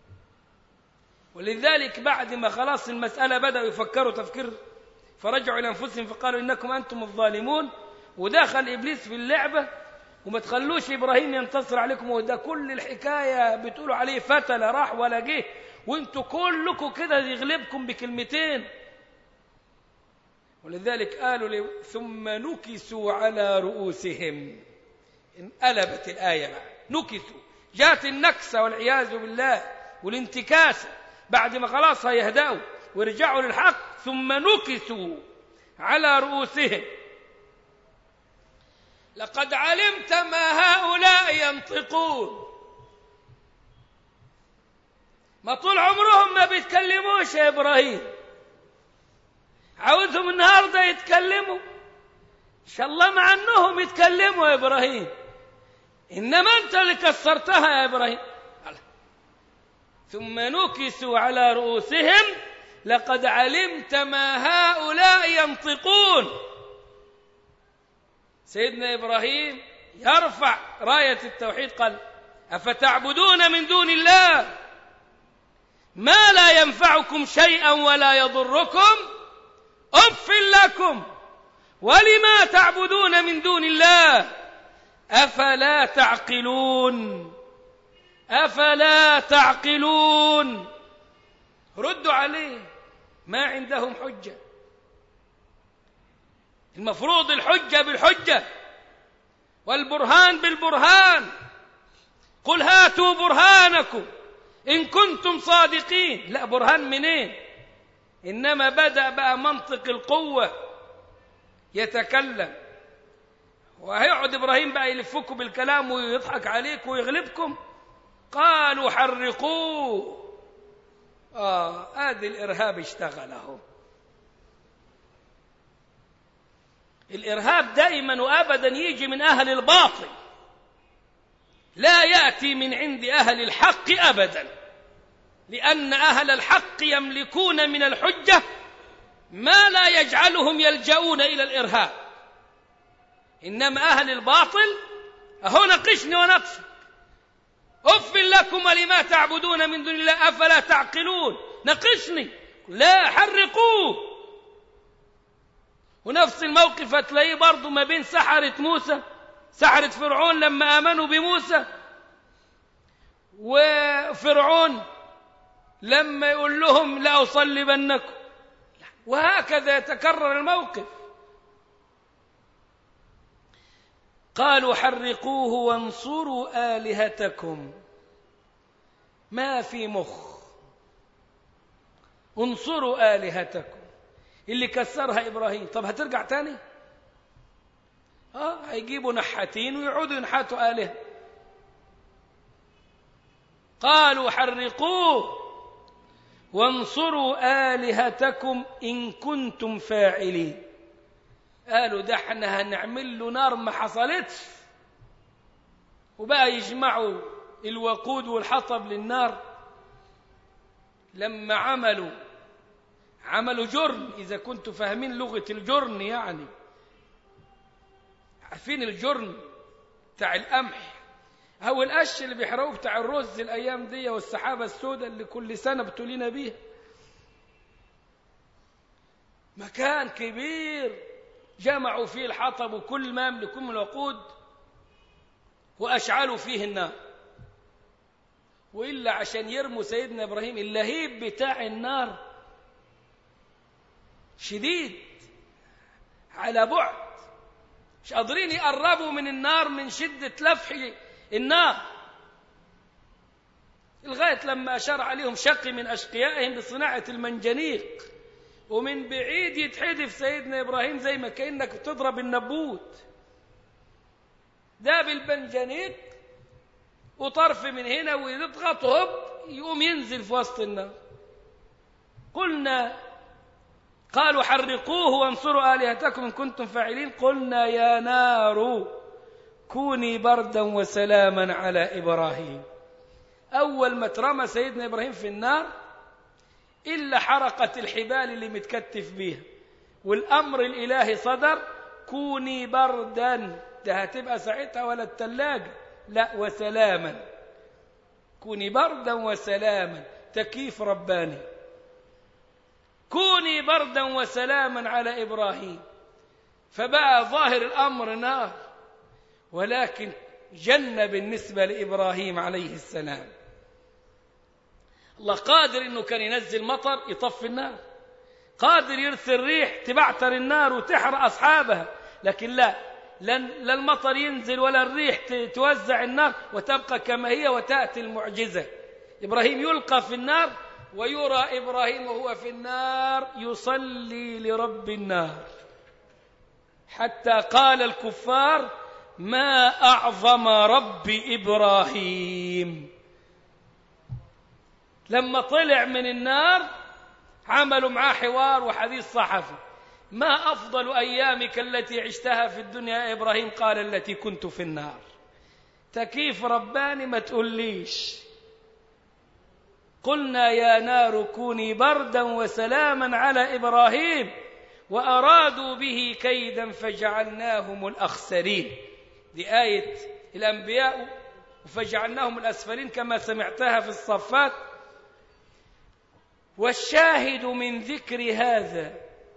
ولذلك بعد ما خلاص المسألة بدأوا يفكروا تفكير، فرجعوا إلى أنفسهم فقالوا إنكم أنتم الظالمون، ودخل إبليس في اللعبة. وما تخلوش إبراهيم ينتصر عليكم، وده كل الحكاية بتقولوا عليه فتى لا راح ولا جه، وانتوا كلكم كده يغلبكم بكلمتين. ولذلك قالوا ثم نكسوا على رؤوسهم. انقلبت الآية بقى، نكسوا، جاءت النكسة والعياذ بالله والانتكاسة بعد ما خلاص هيهدأوا ويرجعوا للحق. ثم نكسوا على رؤوسهم لقد علمت ما هؤلاء ينطقون. ما طول عمرهم ما بيتكلموش يا إبراهيم، عاوزهم النهارده يتكلموا. إن شاء الله مع أنهم يتكلموا يا إبراهيم، إنما أنت اللي كسرتها يا إبراهيم. ثم نكسوا على رؤوسهم لقد علمت ما هؤلاء ينطقون. سيدنا إبراهيم يرفع راية التوحيد، قال أفتعبدون من دون الله ما لا ينفعكم شيئا ولا يضركم أف لكم ولما تعبدون من دون الله أفلا تعقلون. أفلا تعقلون. ردوا عليه، ما عندهم حجة. المفروض الحجة بالحجة والبرهان بالبرهان. قل هاتوا برهانكم إن كنتم صادقين. لا برهان منين؟ إنما بدأ بقى منطق القوة يتكلم، وهيقعد إبراهيم بقى يلفكم بالكلام ويضحك عليك ويغلبكم. قالوا حرقوه. هذا الإرهاب اشتغله. الإرهاب دائما وأبدا يجي من أهل الباطل، لا يأتي من عند أهل الحق أبدا، لأن أهل الحق يملكون من الحجة ما لا يجعلهم يلجؤون إلى الإرهاب. إنما أهل الباطل أهو نقشني ونقشك، أف لكم ولما تعبدون من دون الله أفلا تعقلون. نقشني، لا حرقوه. ونفس الموقف هتلاقيه برضو ما بين سحرة موسى، سحرة فرعون لما آمنوا بموسى، وفرعون لما يقول لهم لأصلبنكم، وهكذا يتكرر الموقف. قالوا حرقوه وانصروا آلهتكم. ما في مخ. انصروا آلهتكم اللي كسرها إبراهيم. طب هترجع تاني؟ هيجيبوا نحاتين ويقعدوا ينحتوا آلهة. قالوا حرقوه وانصروا آلهتكم إن كنتم فاعلين. قالوا ده احنا هنعمل له نار ما حصلتش. وبقى يجمعوا الوقود والحطب للنار. لما عملوا جرن، إذا كنتوا فاهمين لغة الجرن، يعني عارفين الجرن بتاع القمح أو القش اللي بيحرقوه بتاع الرز الأيام دي، والسحابة السوداء اللي كل سنة بتولينا بيها. مكان كبير جمعوا فيه الحطب وكل ما يملكون من الوقود وأشعلوا فيه النار. وإلا عشان يرموا سيدنا إبراهيم اللهيب بتاع النار شديد على بعد، مش قادرين يقربوا من النار من شدة لفح النار، لغاية لما أشار عليهم شقي من أشقيائهم بصناعة المنجنيق، ومن بعيد يتحدف سيدنا إبراهيم زي ما كأنك بتضرب النبوت، ده بالمنجنيق وطرف من هنا ويضغط هب يقوم ينزل في وسط النار. قالوا حرقوه وانصروا آلهتكم إن كنتم فاعلين. قلنا يا نار كوني بردا وسلاما على إبراهيم. أول ما ترمى سيدنا إبراهيم في النار إلا حرقت الحبال اللي متكتف بيها، والأمر الإلهي صدر كوني بردا، ده هتبقى ساعتها ولا التلاجة، لا وسلاما، كوني بردا وسلاما، تكييف رباني، كوني بردا وسلاما على إبراهيم. فبقى ظاهر الأمر نار، ولكن جنة بالنسبة لإبراهيم عليه السلام. الله قادر إنه كان ينزل مطر يطفي النار، قادر يرسل ريح تبعتر النار وتحرق أصحابها، لكن لا المطر ينزل ولا الريح توزع النار وتبقى كما هي وتأتي المعجزة. إبراهيم يلقى في النار ويرى إبراهيم وهو في النار يصلي لرب النار، حتى قال الكفار ما أعظم رب إبراهيم. لما طلع من النار عملوا معاه حوار وحديث صحفي، ما أفضل أيامك التي عشتها في الدنيا يا إبراهيم؟ قال التي كنت في النار. تكييف رباني ما تقوليش. قلنا يا نار كوني بردا وسلاما على إبراهيم وأرادوا به كيدا فجعلناهم الأخسرين. دي آية الأنبياء، فجعلناهم الأسفلين كما سمعتها في الصفات. والشاهد من ذكر هذا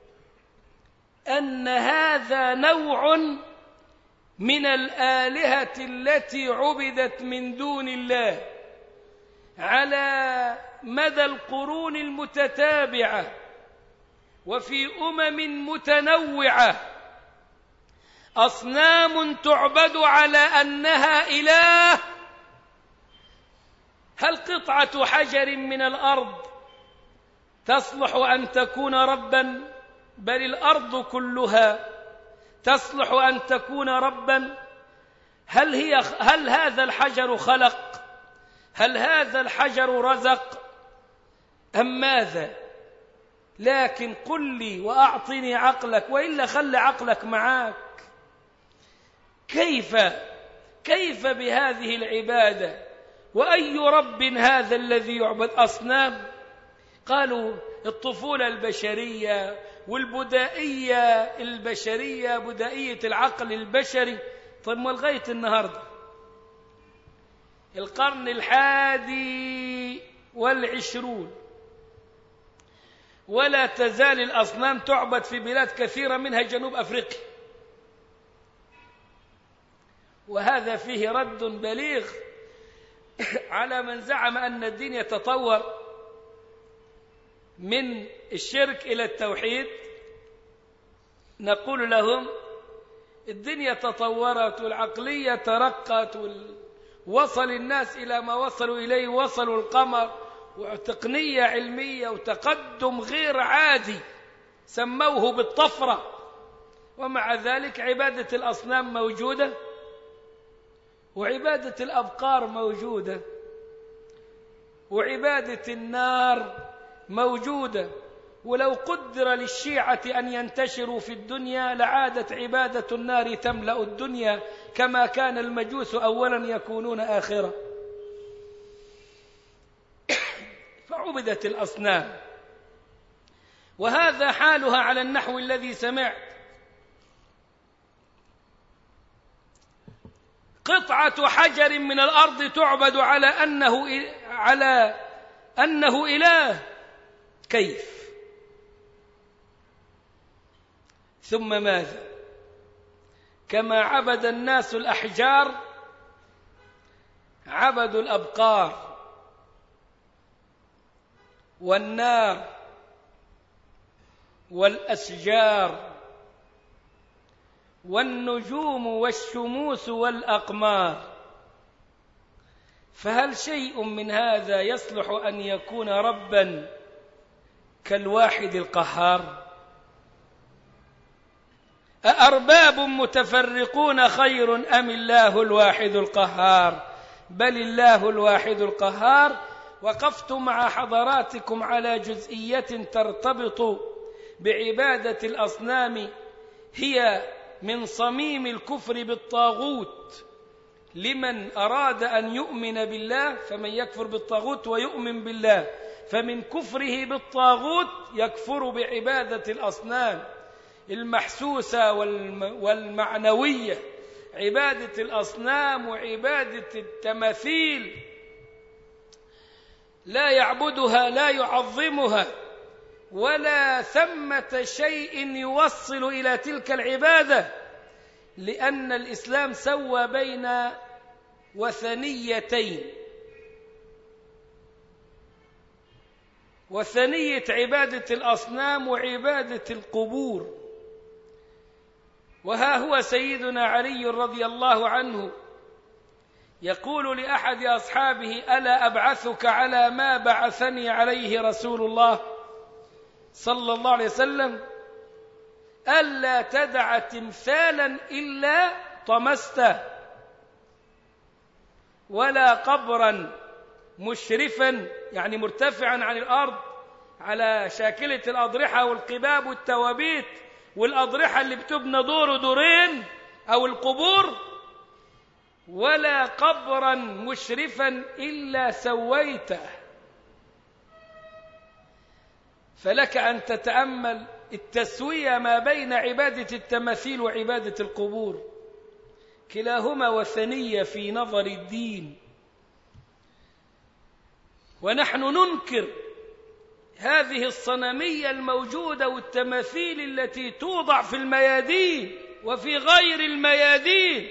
أن هذا نوع من الآلهة التي عبدت من دون الله على مدى القرون المتتابعة وفي متنوعة، أصنام تعبد على أنها إله. هل قطعة حجر من الأرض تصلح أن تكون ربا؟ بل الأرض كلها تصلح أن تكون ربا. هل هذا الحجر خلق؟ هل هذا الحجر رزق أم ماذا؟ لكن قل لي وأعطني عقلك، وإلا خلي عقلك معاك. كيف بهذه العبادة؟ وأي رب هذا الذي يعبد؟ أصنام. قالوا الطفولة البشرية والبدائية البشرية، بدائية العقل البشري. طيب ما لغاية النهاردة القرن 21 ولا تزال الأصنام تعبد في بلاد كثيرة منها جنوب أفريقيا، وهذا فيه رد بليغ على من زعم أن الدين يتطور من الشرك إلى التوحيد. نقول لهم الدنيا تطورت والعقلية ترقت وصل الناس إلى ما وصلوا إليه، وصلوا القمر وتقنية علمية وتقدم غير عادي سموه بالطفرة، ومع ذلك عبادة الأصنام موجودة وعبادة الأبقار موجودة وعبادة النار موجودة. ولو قدر للشيعة أن ينتشروا في الدنيا لعادت عبادة النار تملأ الدنيا كما كان المجوس أولا يكونون آخرا. فعبدت الأصنام، وهذا حالها على النحو الذي سمعت. قطعة حجر من الأرض تعبد على أنه إله. كيف؟ ثم ماذا؟ كما عبد الناس الأحجار عبدوا الأبقار والنار والأشجار والنجوم والشموس والأقمار. فهل شيء من هذا يصلح أن يكون ربا كالواحد القهار؟ أأرباب متفرقون خير أم الله الواحد القهار؟ بل الله الواحد القهار. وقفت مع حضراتكم على جزئية ترتبط بعبادة الأصنام، هي من صميم الكفر بالطاغوت لمن أراد أن يؤمن بالله، فمن يكفر بالطاغوت ويؤمن بالله فمن كفره بالطاغوت يكفر بعبادة الأصنام المحسوسة والمعنوية، عبادة الأصنام وعبادة التماثيل، لا يعبدها لا يعظمها، ولا ثمة شيء يوصل إلى تلك العبادة، لأن الإسلام سوى بين وثنيتين: وثنية عبادة الأصنام وعبادة القبور. وها هو سيدنا علي رضي الله عنه يقول لأحد أصحابه: ألا أبعثك على ما بعثني عليه رسول الله صلى الله عليه وسلم؟ ألا تدع تمثالا إلا طمسته، ولا قبرا مشرفا يعني مرتفعا عن الأرض على شاكلة الأضرحة والقباب والتوابيت والأضرحة اللي بتبنى دور ودورين أو القبور، ولا قبرا مشرفا إلا سويته. فلك أن تتأمل التسوية ما بين عبادة التماثيل وعبادة القبور، كلاهما وثنية في نظر الدين. ونحن ننكر هذه الصنمية الموجودة والتماثيل التي توضع في الميادين وفي غير الميادين.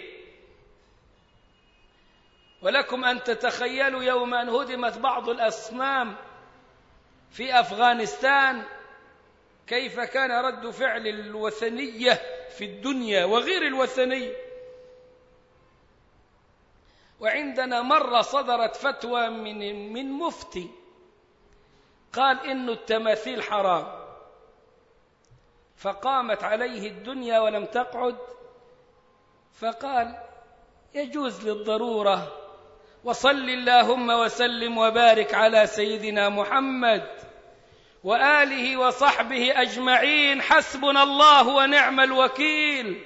ولكم أن تتخيلوا يوم أن هدمت بعض الأصنام في أفغانستان كيف كان رد فعل الوثنية في الدنيا وغير الوثنية. وعندنا مرة صدرت فتوى من مفتي قال إن التماثيل حرام، فقامت عليه الدنيا ولم تقعد، فقال يجوز للضرورة، وصل اللهم وسلم وبارك على سيدنا محمد وآله وصحبه أجمعين، حسبنا الله ونعم الوكيل،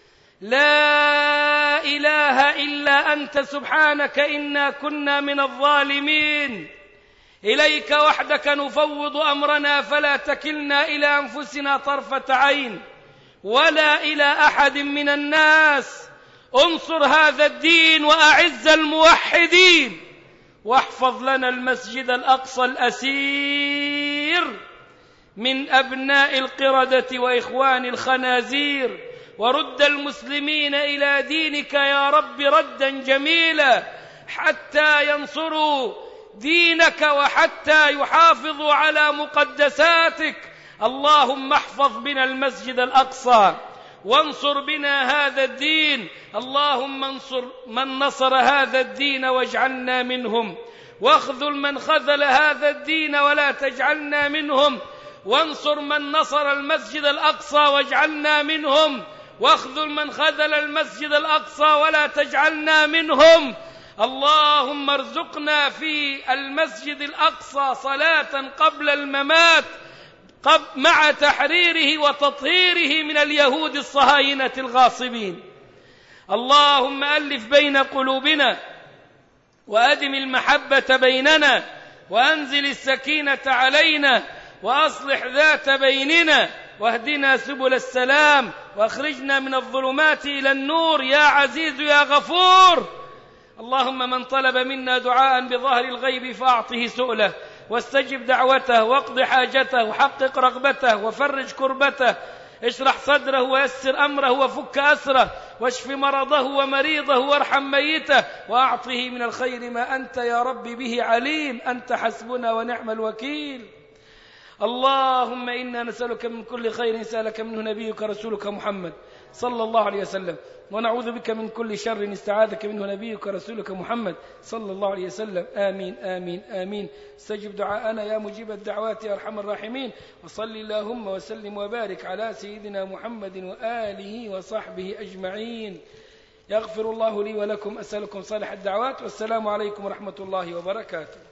لا إله إلا أنت سبحانك إنا كنا من الظالمين، إليك وحدك نفوض أمرنا فلا تكلنا إلى أنفسنا طرفة عين ولا إلى أحد من الناس، انصر هذا الدين وأعز الموحدين، واحفظ لنا المسجد الأقصى الأسير من أبناء القردة وإخوان الخنازير، ورد المسلمين إلى دينك يا رب ردا جميلا حتى ينصروا دينك وحتى يحافظوا على مقدساتك. اللهم احفظ بنا المسجد الأقصى وانصر بنا هذا الدين، اللهم انصر من نصر هذا الدين واجعلنا منهم، واخذل من خذل هذا الدين ولا تجعلنا منهم، وانصر من نصر المسجد الأقصى واجعلنا منهم، واخذل من خذل المسجد الأقصى ولا تجعلنا منهم. اللهم ارزقنا في المسجد الأقصى صلاة قبل الممات مع تحريره وتطهيره من اليهود الصهاينة الغاصبين. اللهم ألف بين قلوبنا وأدم المحبة بيننا، وأنزل السكينة علينا، وأصلح ذات بيننا، واهدنا سبل السلام، واخرجنا من الظلمات إلى النور يا عزيز يا غفور. اللهم من طلب منا دعاء بظهر الغيب فأعطه سؤله، واستجب دعوته، واقض حاجته، وحقق رغبته، وفرج كربته. اشرح صدره ويسر أمره وفك أسره واشف مرضه ومريضه وارحم ميته وأعطه من الخير ما أنت يا رب به عليم. أنت حسبنا ونعم الوكيل. اللهم إنا نسألك من كل خير سألك منه نبيك رسولك محمد صلى الله عليه وسلم، ونعوذ بك من كل شر استعاذك منه نبيك رسولك محمد صلى الله عليه وسلم. آمين آمين آمين. استجب دعاءنا يا مجيب الدعوات يا أرحم الراحمين. وصل اللهم وسلم وبارك على سيدنا محمد وآله وصحبه أجمعين. يغفر الله لي ولكم. أسألكم صالح الدعوات. والسلام عليكم ورحمة الله وبركاته.